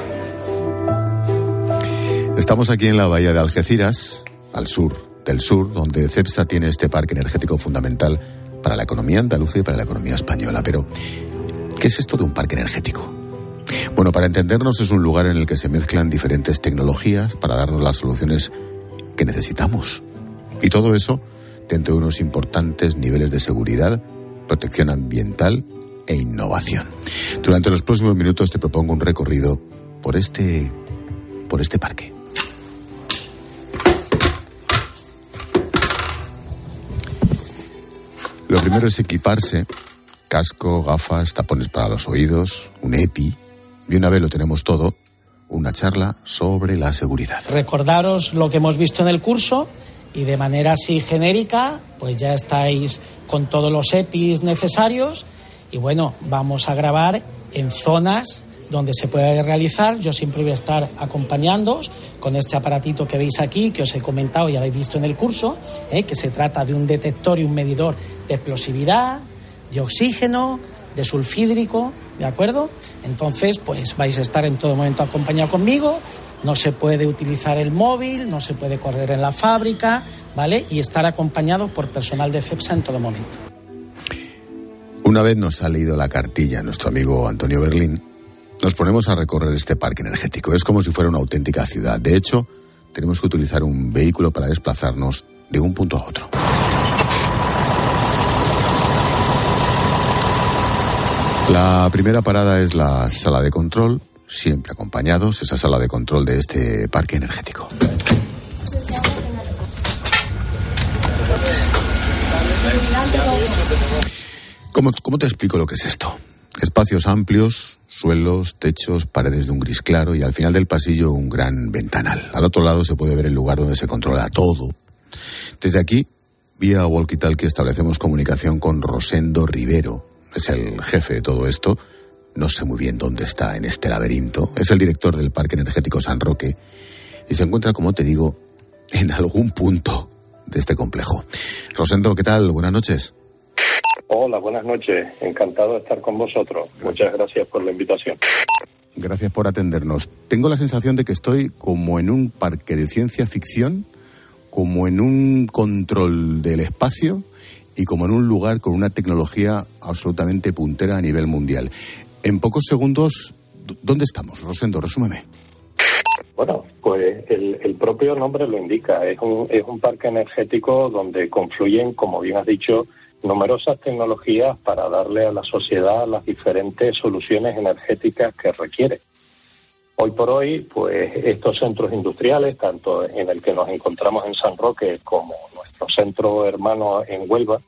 Estamos aquí en la bahía de Algeciras, al sur del sur, donde Cepsa tiene este parque energético fundamental para la economía andaluza y para la economía española. Pero, ¿qué es esto de un parque energético? Bueno, para entendernos, es un lugar en el que se mezclan diferentes tecnologías para darnos las soluciones que necesitamos. Y todo eso dentro de unos importantes niveles de seguridad, protección ambiental e innovación. Durante los próximos minutos te propongo un recorrido por este, por este parque. Lo primero es equiparse, casco, gafas, tapones para los oídos, un EPI, y una vez lo tenemos todo, una charla sobre la seguridad. Recordaros lo que hemos visto en el curso y de manera así genérica, pues ya estáis con todos los EPIs necesarios y bueno, vamos a grabar en zonas donde se puede realizar. Yo siempre voy a estar acompañándoos con este aparatito que veis aquí, que os he comentado y habéis visto en el curso, ¿eh? que se trata de un detector y un medidor de explosividad, de oxígeno, de sulfídrico, ¿de acuerdo? Entonces, pues vais a estar en todo momento acompañado conmigo. No se puede utilizar el móvil, no se puede correr en la fábrica, ¿vale? Y estar acompañado por personal de Cepsa en todo momento. Una vez nos ha leído la cartilla nuestro amigo Antonio Berlín, nos ponemos a recorrer este parque energético. Es como si fuera una auténtica ciudad. De hecho, tenemos que utilizar un vehículo para desplazarnos de un punto a otro. La primera parada es la sala de control, siempre acompañados, esa sala de control de este parque energético. ¿Cómo, cómo te explico lo que es esto? Espacios amplios, suelos, techos, paredes de un gris claro y al final del pasillo un gran ventanal. Al otro lado se puede ver el lugar donde se controla todo. Desde aquí, vía walkie-talkie, establecemos comunicación con Rosendo Rivero. Es el jefe de todo esto. No sé muy bien dónde está en este laberinto. Es el director del Parque Energético San Roque y se encuentra, como te digo, en algún punto de este complejo. Rosendo, ¿qué tal? Buenas noches. Hola, buenas noches. Encantado de estar con vosotros. Muchas gracias por la invitación. Gracias por atendernos. Tengo la sensación de que estoy como en un parque de ciencia ficción, como en un control del espacio y como en un lugar con una tecnología absolutamente puntera a nivel mundial. En pocos segundos, ¿dónde estamos? Rosendo, resúmeme. Bueno, pues el, el propio nombre lo indica. Es un, es un parque energético donde confluyen, como bien has dicho, numerosas tecnologías para darle a la sociedad las diferentes soluciones energéticas que requiere. Hoy por hoy, pues estos centros industriales, tanto en el que nos encontramos en San Roque como nuestro centro hermano en Huelva,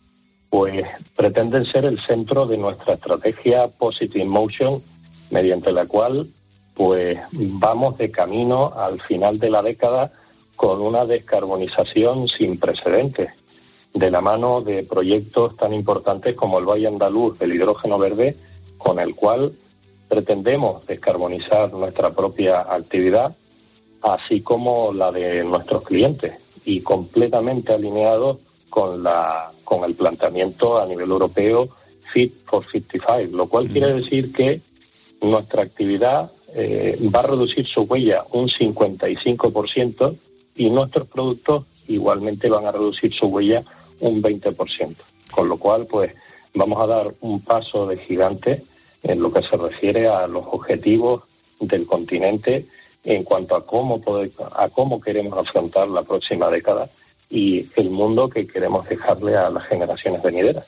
pues pretenden ser el centro de nuestra estrategia Positive Motion, mediante la cual pues vamos de camino al final de la década con una descarbonización sin precedentes, de la mano de proyectos tan importantes como el Valle Andaluz del hidrógeno verde, con el cual pretendemos descarbonizar nuestra propia actividad, así como la de nuestros clientes, y completamente alineados con la con el planteamiento a nivel europeo Fit for cincuenta y cinco, lo cual quiere decir que nuestra actividad eh, va a reducir su huella un cincuenta y cinco por ciento y nuestros productos igualmente van a reducir su huella un veinte por ciento. Con lo cual, pues, vamos a dar un paso de gigante en lo que se refiere a los objetivos del continente en cuanto a cómo poder, a cómo queremos afrontar la próxima década y el mundo que queremos dejarle a las generaciones venideras.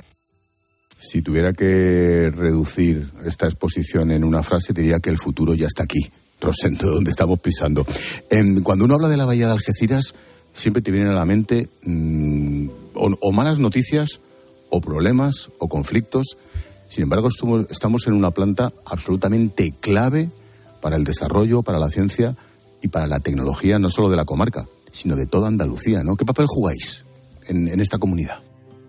Si tuviera que reducir esta exposición en una frase, diría que el futuro ya está aquí, Rosendo, donde estamos pisando. Eh, cuando uno habla de la bahía de Algeciras, siempre te vienen a la mente mmm, o, o malas noticias, o problemas, o conflictos. Sin embargo, estuvo, estamos en una planta absolutamente clave para el desarrollo, para la ciencia y para la tecnología, no solo de la comarca, sino de toda Andalucía, ¿no? ¿Qué papel jugáis en, en esta comunidad?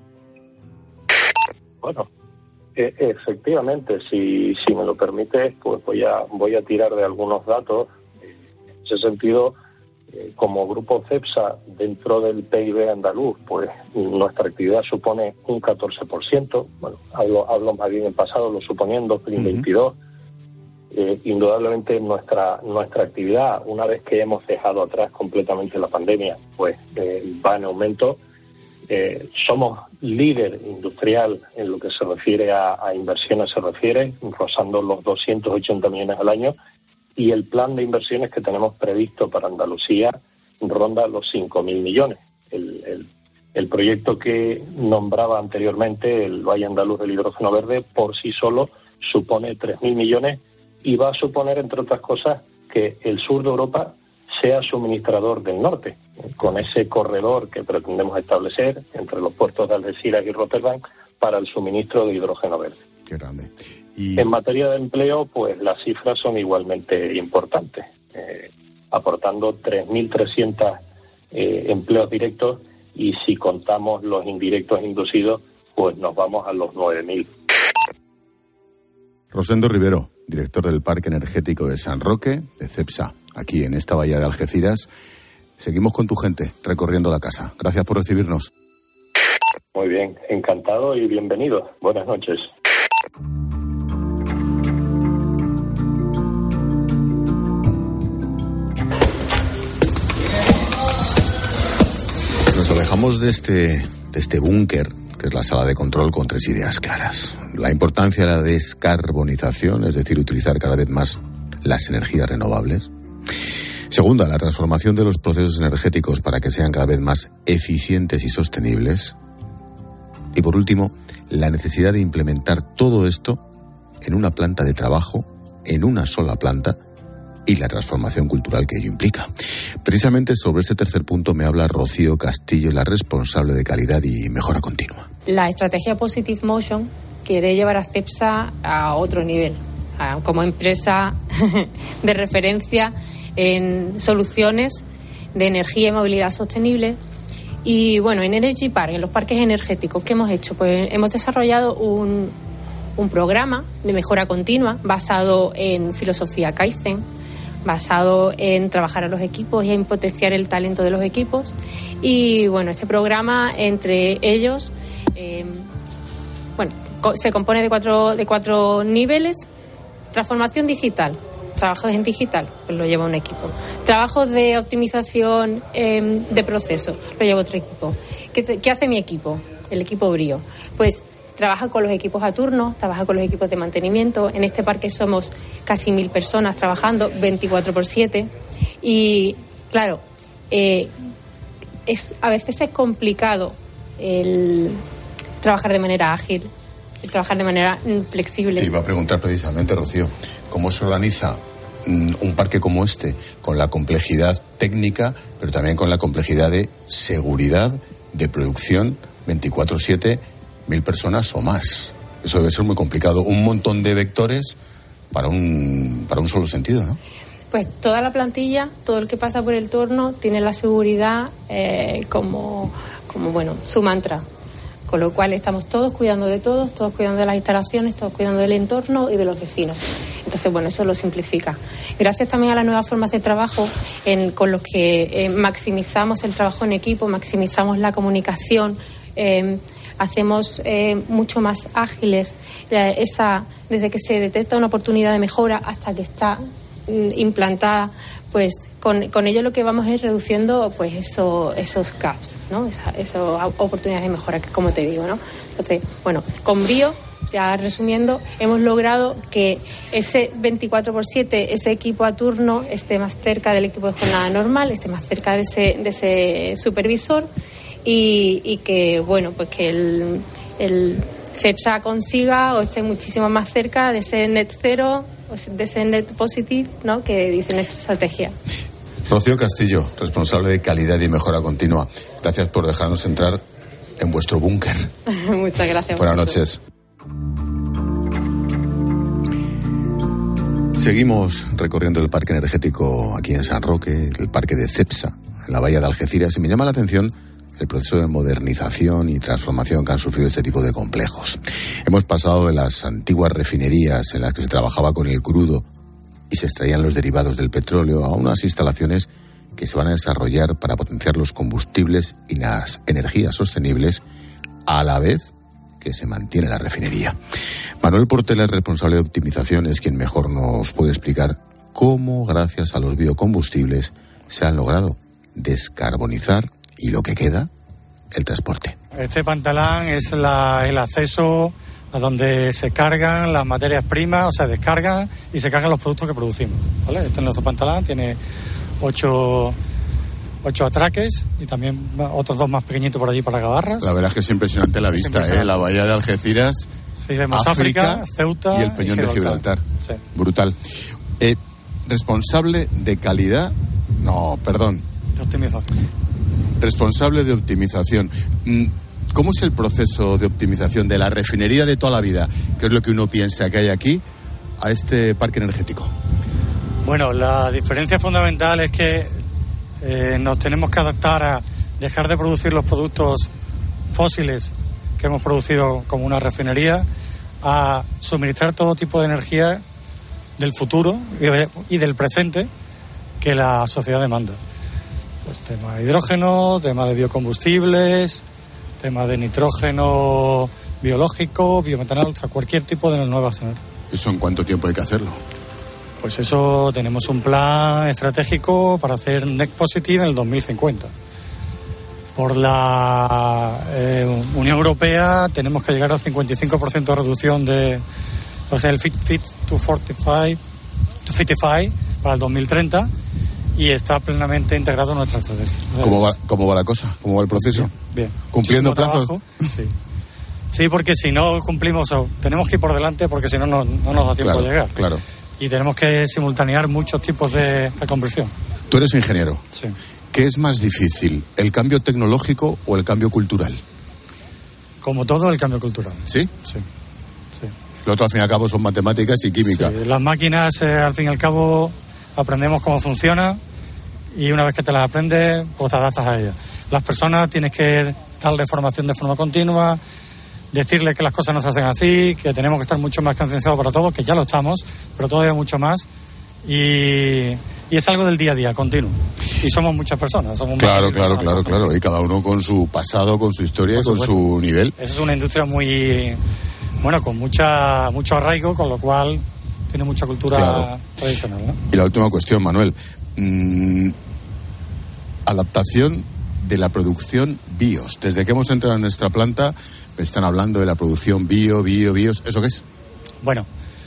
Bueno, e- efectivamente, si, si me lo permites, pues voy a, voy a tirar de algunos datos. En ese sentido, eh, como grupo CEPSA, dentro del P I B andaluz, pues nuestra actividad supone un catorce por ciento. Bueno, hablo, hablo más bien en pasado, lo suponía en dos mil veintidós. Uh-huh. Eh, indudablemente nuestra nuestra actividad, una vez que hemos dejado atrás completamente la pandemia, pues eh, va en aumento. Eh, somos líder industrial en lo que se refiere a, a inversiones, se refiere, rozando los doscientos ochenta millones al año, y el plan de inversiones que tenemos previsto para Andalucía ronda los cinco mil millones. El, el, el proyecto que nombraba anteriormente, el Valle Andaluz del hidrógeno verde, por sí solo supone tres mil millones y va a suponer, entre otras cosas, que el sur de Europa sea suministrador del norte, con ese corredor que pretendemos establecer entre los puertos de Algeciras y Rotterdam para el suministro de hidrógeno verde. Qué grande. Y... En materia de empleo, pues las cifras son igualmente importantes, eh, aportando tres mil trescientos eh, empleos directos, y si contamos los indirectos inducidos, pues nos vamos a los nueve mil. Rosendo Rivero, director del Parque Energético de San Roque, de CEPSA, aquí en esta bahía de Algeciras. Seguimos con tu gente recorriendo la casa. Gracias por recibirnos. Muy bien, encantado y bienvenido. Buenas noches. Nos alejamos de este, de este búnker, que es la sala de control, con tres ideas claras. la importancia de la descarbonización, es decir, utilizar cada vez más las energías renovables. Segunda, la transformación de los procesos energéticos para que sean cada vez más eficientes y sostenibles. Y por último, la necesidad de implementar todo esto en una planta de trabajo, en una sola planta, y la transformación cultural que ello implica. Precisamente sobre este tercer punto me habla Rocío Castillo, la responsable de calidad y mejora continua. La estrategia Positive Motion quiere llevar a Cepsa a otro nivel, a, como empresa de referencia en soluciones de energía y movilidad sostenible. Y bueno, en Energy Park, en los parques energéticos, ¿qué hemos hecho? Pues hemos desarrollado un, un programa de mejora continua basado en filosofía Kaizen, basado en trabajar a los equipos y en potenciar el talento de los equipos. Y bueno, este programa, entre ellos, eh, bueno, co- se compone de cuatro, de cuatro niveles. Transformación digital, trabajos en digital, pues lo lleva un equipo. Trabajos de optimización eh, de procesos, lo lleva otro equipo. ¿Qué, te, ¿Qué hace mi equipo? El equipo Brío. Pues trabaja con los equipos a turno, trabaja con los equipos de mantenimiento. En este parque somos casi mil personas trabajando veinticuatro por siete. Y claro, eh, es, a veces es complicado el trabajar de manera ágil, el trabajar de manera flexible. Te iba a preguntar precisamente, Rocío, ¿cómo se organiza un parque como este con la complejidad técnica, pero también con la complejidad de seguridad, de producción, veinticuatro siete, mil personas o más? Eso debe ser muy complicado. Un montón de vectores para un, para un solo sentido, ¿no? Pues toda la plantilla, todo el que pasa por el turno, tiene la seguridad eh, como, como, bueno, su mantra. Con lo cual estamos todos cuidando de todos, todos cuidando de las instalaciones, todos cuidando del entorno y de los vecinos. Entonces, bueno, eso lo simplifica. Gracias también a las nuevas formas de trabajo en, con los que eh, maximizamos el trabajo en equipo, maximizamos la comunicación, eh, hacemos eh, mucho más ágiles eh, esa, desde que se detecta una oportunidad de mejora hasta que está mm, implantada. Pues con, con ello lo que vamos es reduciendo pues eso, esos gaps, ¿no? Esa, esas oportunidades de mejora, que como te digo, ¿no? Entonces, bueno, con Brío, ya resumiendo, hemos logrado que ese veinticuatro por siete, ese equipo a turno, esté más cerca del equipo de jornada normal, esté más cerca de ese, de ese supervisor y, y que, bueno, pues que el, el Cepsa consiga o esté muchísimo más cerca de ese net cero, de ese net positive, ¿no?, que dice nuestra estrategia. Rocío Castillo, responsable de calidad y mejora continua. Gracias por dejarnos entrar en vuestro búnker. Muchas gracias. Buenas noches. Seguimos recorriendo el parque energético aquí en San Roque, el parque de Cepsa, en la bahía de Algeciras, y me llama la atención el proceso de modernización y transformación que han sufrido este tipo de complejos. Hemos pasado de las antiguas refinerías en las que se trabajaba con el crudo y se extraían los derivados del petróleo a unas instalaciones que se van a desarrollar para potenciar los combustibles y las energías sostenibles a la vez que se mantiene la refinería. Manuel Portela, el responsable de optimización, es quien mejor nos puede explicar cómo, gracias a los biocombustibles, se han logrado descarbonizar y lo que queda, el transporte. Este pantalán es la, el acceso a donde se cargan las materias primas, o sea, descargan y se cargan los productos que producimos, ¿vale? Este es nuestro pantalán, tiene ocho, ocho atraques y también otros dos más pequeñitos por allí para gabarras. La verdad es que es impresionante la vista, ¿eh? La bahía de Algeciras, sí, vemos África, África, Ceuta y el Peñón y de Gibraltar. Sí. Brutal. Eh, responsable de calidad, no, perdón. De optimización. Responsable de optimización. ¿Cómo es el proceso de optimización de la refinería de toda la vida, que es lo que uno piensa que hay aquí, a este parque energético? Bueno, la diferencia fundamental es que eh, nos tenemos que adaptar a dejar de producir los productos fósiles que hemos producido como una refinería, a suministrar todo tipo de energía del futuro y del presente que la sociedad demanda. Pues tema de hidrógeno, tema de biocombustibles, tema de nitrógeno biológico, biometanol, o sea, cualquier tipo de nuevas energías. ¿Eso en cuánto tiempo hay que hacerlo? Pues eso, tenemos un plan estratégico para hacer Net Positive en el dos mil cincuenta. Por la eh, Unión Europea tenemos que llegar al cincuenta y cinco por ciento de reducción de, o sea, el Fit, fit to cuarenta y cinco, to cincuenta y cinco para el dos mil treinta, y está plenamente integrado en nuestra estrategia. ¿Cómo va, cómo va la cosa? ¿Cómo va el proceso? Bien. bien. ¿Cumpliendo plazos? Trabajo, sí. Sí, porque si no cumplimos, o tenemos que ir por delante, porque si no, no, no nos da tiempo claro, a llegar. Claro. Y tenemos que simultanear muchos tipos de, de conversión. Tú eres ingeniero. Sí. ¿Qué es más difícil, el cambio tecnológico o el cambio cultural? Como todo, el cambio cultural. ¿Sí? Sí. sí. Lo otro, al fin y al cabo, son matemáticas y química. Sí, las máquinas, eh, al fin y al cabo, aprendemos cómo funciona, y una vez que te las aprendes, pues te adaptas a ellas. Las personas tienes que darle formación de forma continua, decirles que las cosas no se hacen así, que tenemos que estar mucho más concienciados para todos, que ya lo estamos, pero todavía mucho más. Y, y es algo del día a día, continuo. Y somos muchas personas. Somos claro, claro, claro, claro. Y cada uno con su pasado, con su historia, con su nivel. Esa es una industria muy, bueno, con mucha mucho arraigo, con lo cual tiene mucha cultura claro. tradicional, ¿no? Y la última cuestión, Manuel. Mm, adaptación de la producción BIOS. Desde que hemos entrado en nuestra planta, me están hablando de la producción bio, bio, BIOS. ¿Eso qué es? Bueno,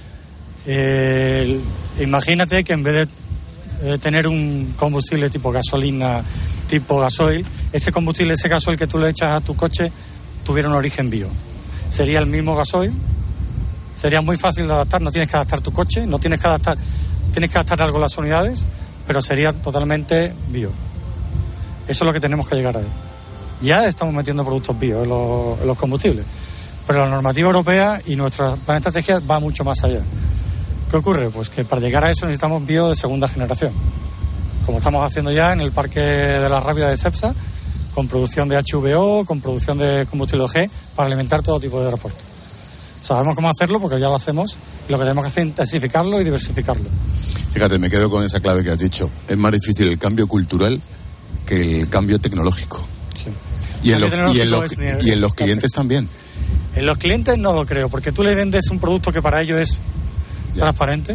eh, imagínate que en vez de eh, tener un combustible tipo gasolina, tipo gasoil, ese combustible, ese gasoil que tú le echas a tu coche, tuviera un origen bio. Sería el mismo gasoil, sería muy fácil de adaptar, no tienes que adaptar tu coche, no tienes que adaptar, tienes que adaptar algo las unidades, pero sería totalmente bio. Eso es lo que tenemos que llegar a él. Ya estamos metiendo productos bio en los, en los combustibles, pero la normativa europea y nuestra plan de estrategia va mucho más allá. ¿Qué ocurre? Pues que para llegar a eso necesitamos bio de segunda generación, como estamos haciendo ya en el Parque de la Rábida de Cepsa, con producción de H V O, con producción de combustible G, para alimentar todo tipo de transporte. Sabemos cómo hacerlo porque ya lo hacemos, y lo que tenemos que hacer es intensificarlo y diversificarlo. Fíjate, me quedo con esa clave que has dicho. Es más difícil el cambio cultural que el cambio tecnológico. Sí. Y en, los, y, en los, y en los clientes también. En los clientes no lo creo, porque tú le vendes un producto que para ellos es ya. transparente,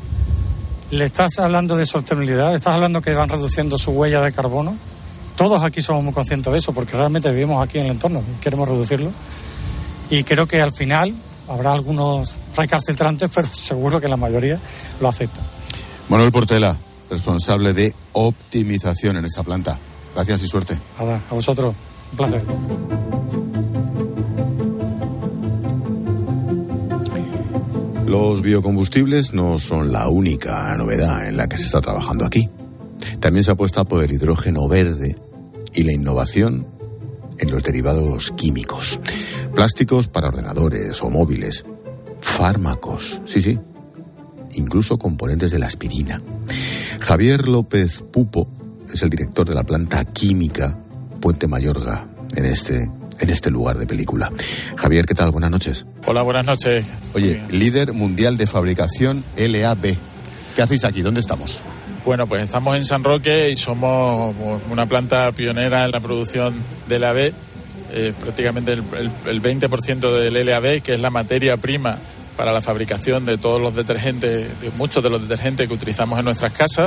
le estás hablando de sostenibilidad, le estás hablando que van reduciendo su huella de carbono. Todos aquí somos muy conscientes de eso, porque realmente vivimos aquí en el entorno y queremos reducirlo. Y creo que al final habrá algunos recalcitrantes, pero seguro que la mayoría lo acepta. Manuel Portela, responsable de optimización en esa planta. Gracias y suerte. Nada, a vosotros. Un placer. Los biocombustibles no son la única novedad en la que se está trabajando aquí. También se apuesta por el hidrógeno verde y la innovación en los derivados químicos. Plásticos para ordenadores o móviles. Fármacos, sí, sí. Incluso componentes de la aspirina. Javier López Pupo es el director de la planta química Puente Mayorga en este, en este lugar de película. Javier, ¿qué tal? Buenas noches. Hola, buenas noches. Oye, líder mundial de fabricación L A B. ¿Qué hacéis aquí? ¿Dónde estamos? Bueno, pues estamos en San Roque y somos una planta pionera en la producción de L A B. Eh, prácticamente el, el, el veinte por ciento del L A B, que es la materia prima para la fabricación de todos los detergentes, de muchos de los detergentes que utilizamos en nuestras casas,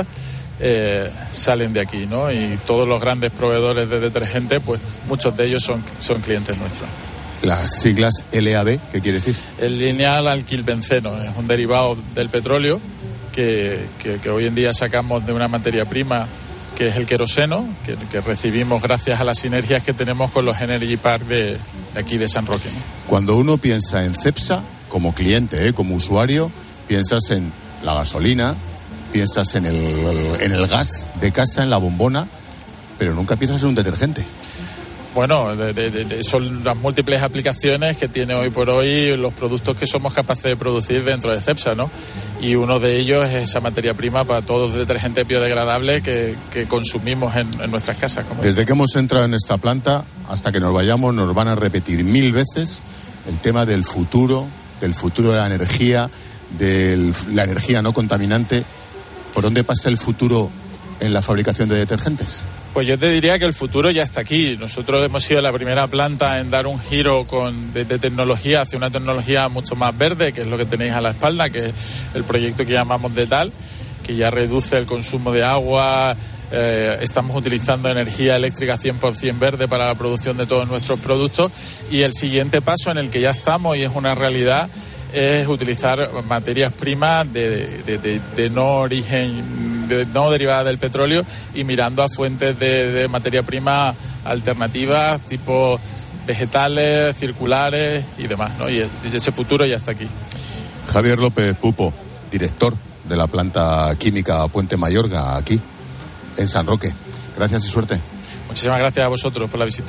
eh, salen de aquí, ¿no? Y todos los grandes proveedores de detergentes, pues muchos de ellos son, son clientes nuestros. Las siglas L A B, ¿qué quiere decir? El lineal alquilbenceno, es un derivado del petróleo que, que, que hoy en día sacamos de una materia prima que es el queroseno, que, que recibimos gracias a las sinergias que tenemos con los Energy Park de, de aquí de San Roque, ¿no? Cuando uno piensa en Cepsa, como cliente, ¿eh? como usuario, piensas en la gasolina, piensas en el, en el gas de casa, en la bombona, pero nunca piensas en un detergente. Bueno, de, de, de, son las múltiples aplicaciones que tiene hoy por hoy los productos que somos capaces de producir dentro de Cepsa, ¿no? Y uno de ellos es esa materia prima para todos los detergentes biodegradables que, que consumimos en, en nuestras casas. Como Desde es. que hemos entrado en esta planta hasta que nos vayamos nos van a repetir mil veces el tema del futuro, del futuro de la energía, de la energía no contaminante. ¿Por dónde pasa el futuro en la fabricación de detergentes? Pues yo te diría que el futuro ya está aquí. Nosotros hemos sido la primera planta en dar un giro con, de, de tecnología hacia una tecnología mucho más verde, que es lo que tenéis a la espalda, que es el proyecto que llamamos DETAL, que ya reduce el consumo de agua, Eh, estamos utilizando energía eléctrica cien por ciento verde para la producción de todos nuestros productos, y el siguiente paso en el que ya estamos y es una realidad es utilizar materias primas de, de, de, de no origen, de, no derivadas del petróleo, y mirando a fuentes de, de materia prima alternativas tipo vegetales, circulares y demás, ¿no? Y ese futuro ya está aquí. Javier López Pupo, director de la planta química Puente Mayorga, aquí en San Roque. Gracias y suerte. Muchísimas gracias a vosotros por la visita.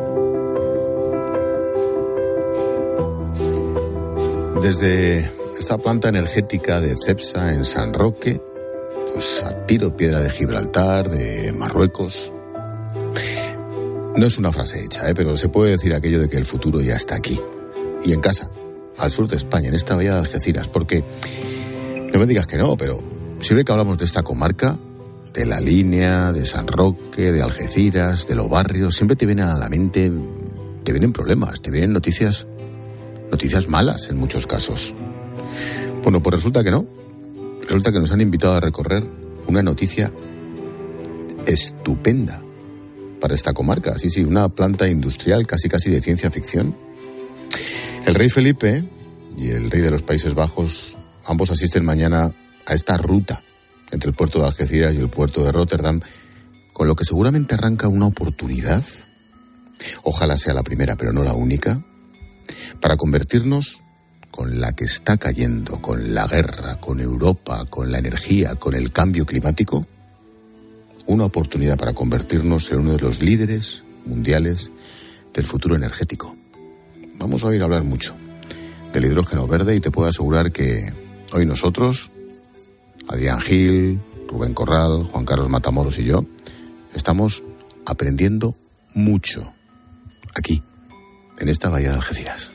Desde esta planta energética de Cepsa en San Roque, pues a tiro piedra de Gibraltar, de Marruecos. No es una frase hecha, ¿eh? Pero se puede decir aquello de que el futuro ya está aquí. Y en casa, al sur de España, en esta bahía de Algeciras. Porque, no me digas que no, pero siempre que hablamos de esta comarca, de La Línea, de San Roque, de Algeciras, de los barrios, siempre te vienen a la mente, te vienen problemas, te vienen noticias, noticias malas en muchos casos. Bueno, pues resulta que no. Resulta que nos han invitado a recorrer una noticia estupenda para esta comarca. Sí, sí, una planta industrial casi casi de ciencia ficción. El rey Felipe y el rey de los Países Bajos, ambos asisten mañana a esta ruta entre el puerto de Algeciras y el puerto de Rotterdam, con lo que seguramente arranca una oportunidad, ojalá sea la primera pero no la única, para convertirnos, con la que está cayendo, con la guerra, con Europa, con la energía, con el cambio climático, una oportunidad para convertirnos en uno de los líderes mundiales del futuro energético. Vamos a oír hablar mucho del hidrógeno verde y te puedo asegurar que hoy nosotros, Adrián Gil, Rubén Corral, Juan Carlos Matamoros y yo, estamos aprendiendo mucho aquí, en esta bahía de Algeciras.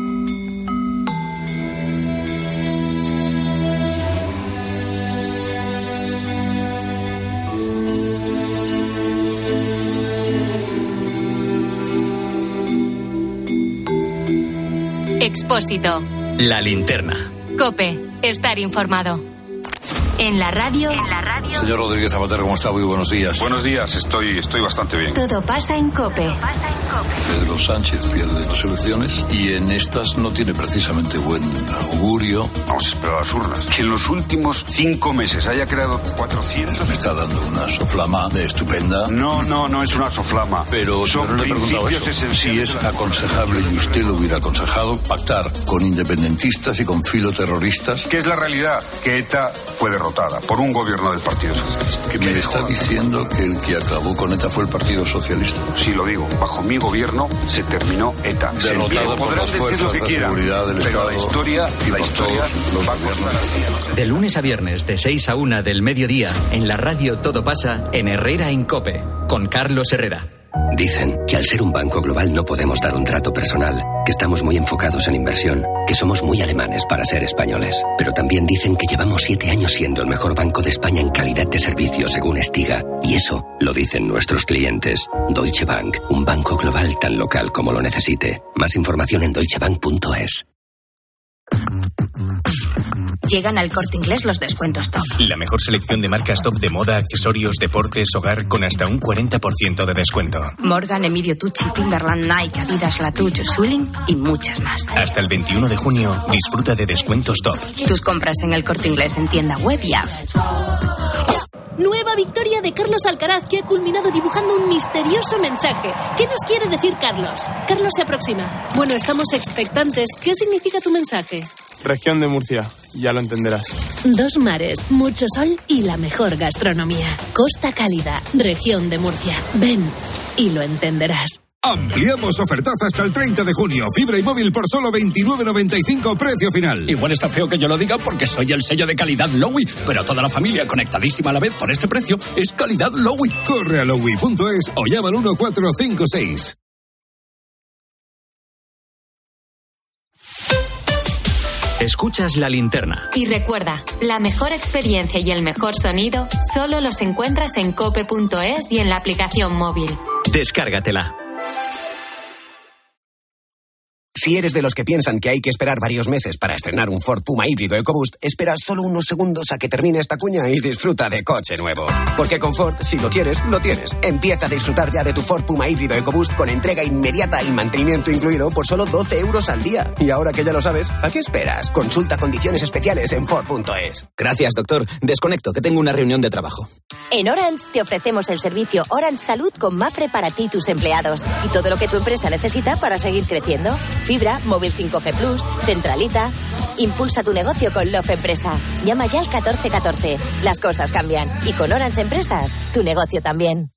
Expósito. La linterna. COPE. Estar informado. En la radio. En la radio. Señor Rodríguez Zapatero, ¿cómo está? Muy buenos días. Buenos días, estoy, estoy bastante bien. Todo pasa en COPE. Pedro Sánchez pierde las elecciones y en estas no tiene precisamente buen augurio. Vamos a esperar a las urnas. Que en los últimos cinco meses haya creado cuatrocientos... Me está dando una soflama de estupenda. No, no, no es una soflama. Pero yo no le he preguntado eso. Si es aconsejable, y usted lo hubiera aconsejado, pactar con independentistas y con filoterroristas. ¿Qué es la realidad? Que ETA fue derrotada por un gobierno del Partido Socialista. ¿Que me está diciendo que el que acabó con ETA fue el Partido Socialista? Sí, lo digo. Bajo mi gobierno se terminó ETA. Derrotado por las fuerzas de seguridad del Estado. Pero la historia, la historia va a costar. De lunes a viernes, de seis a una del mediodía, en la radio Todo pasa, en Herrera en COPE, con Carlos Herrera. Dicen que al ser un banco global no podemos dar un trato personal, que estamos muy enfocados en inversión, que somos muy alemanes para ser españoles. Pero también dicen que llevamos siete años siendo el mejor banco de España en calidad de servicio según Estiga. Y eso lo dicen nuestros clientes. Deutsche Bank, un banco global tan local como lo necesite. Más información en deutsche bank punto es. Llegan al Corte Inglés los descuentos top. La mejor selección de marcas top de moda, accesorios, deportes, hogar, con hasta un cuarenta por ciento de descuento. Morgan, Emilio Tucci, Timberland, Nike, Adidas, Latouche, Swilling y muchas más. Hasta el veintiuno de junio, disfruta de descuentos top. Tus compras en el Corte Inglés en tienda web y app. Nueva victoria de Carlos Alcaraz, que ha culminado dibujando un misterioso mensaje. ¿Qué nos quiere decir Carlos? Carlos se aproxima. Bueno, estamos expectantes. ¿Qué significa tu mensaje? Región de Murcia, ya lo entenderás. Dos mares, mucho sol y la mejor gastronomía. Costa Cálida, región de Murcia. Ven y lo entenderás. Ampliamos ofertazo hasta el treinta de junio. Fibra y móvil por solo veintinueve noventa y cinco, precio final. Igual está feo que yo lo diga porque soy el sello de calidad Lowy, pero toda la familia conectadísima a la vez por este precio es calidad Lowy. Corre a lowy punto es o llama al uno cuatro cinco seis. Escuchas La Linterna. Y recuerda, la mejor experiencia y el mejor sonido solo los encuentras en cope punto es y en la aplicación móvil. Descárgatela. Si eres de los que piensan que hay que esperar varios meses para estrenar un Ford Puma híbrido EcoBoost, espera solo unos segundos a que termine esta cuña y disfruta de coche nuevo. Porque con Ford, si lo quieres, lo tienes. Empieza a disfrutar ya de tu Ford Puma híbrido EcoBoost con entrega inmediata y mantenimiento incluido por solo doce euros al día. Y ahora que ya lo sabes, ¿a qué esperas? Consulta condiciones especiales en Ford punto es. Gracias, doctor. Desconecto, que tengo una reunión de trabajo. En Orange te ofrecemos el servicio Orange Salud con Mafre para ti y tus empleados. Y todo lo que tu empresa necesita para seguir creciendo. Fibra, móvil cinco G plus, centralita. Impulsa tu negocio con Love Empresa. Llama ya al catorce catorce. Las cosas cambian. Y con Orange Empresas, tu negocio también.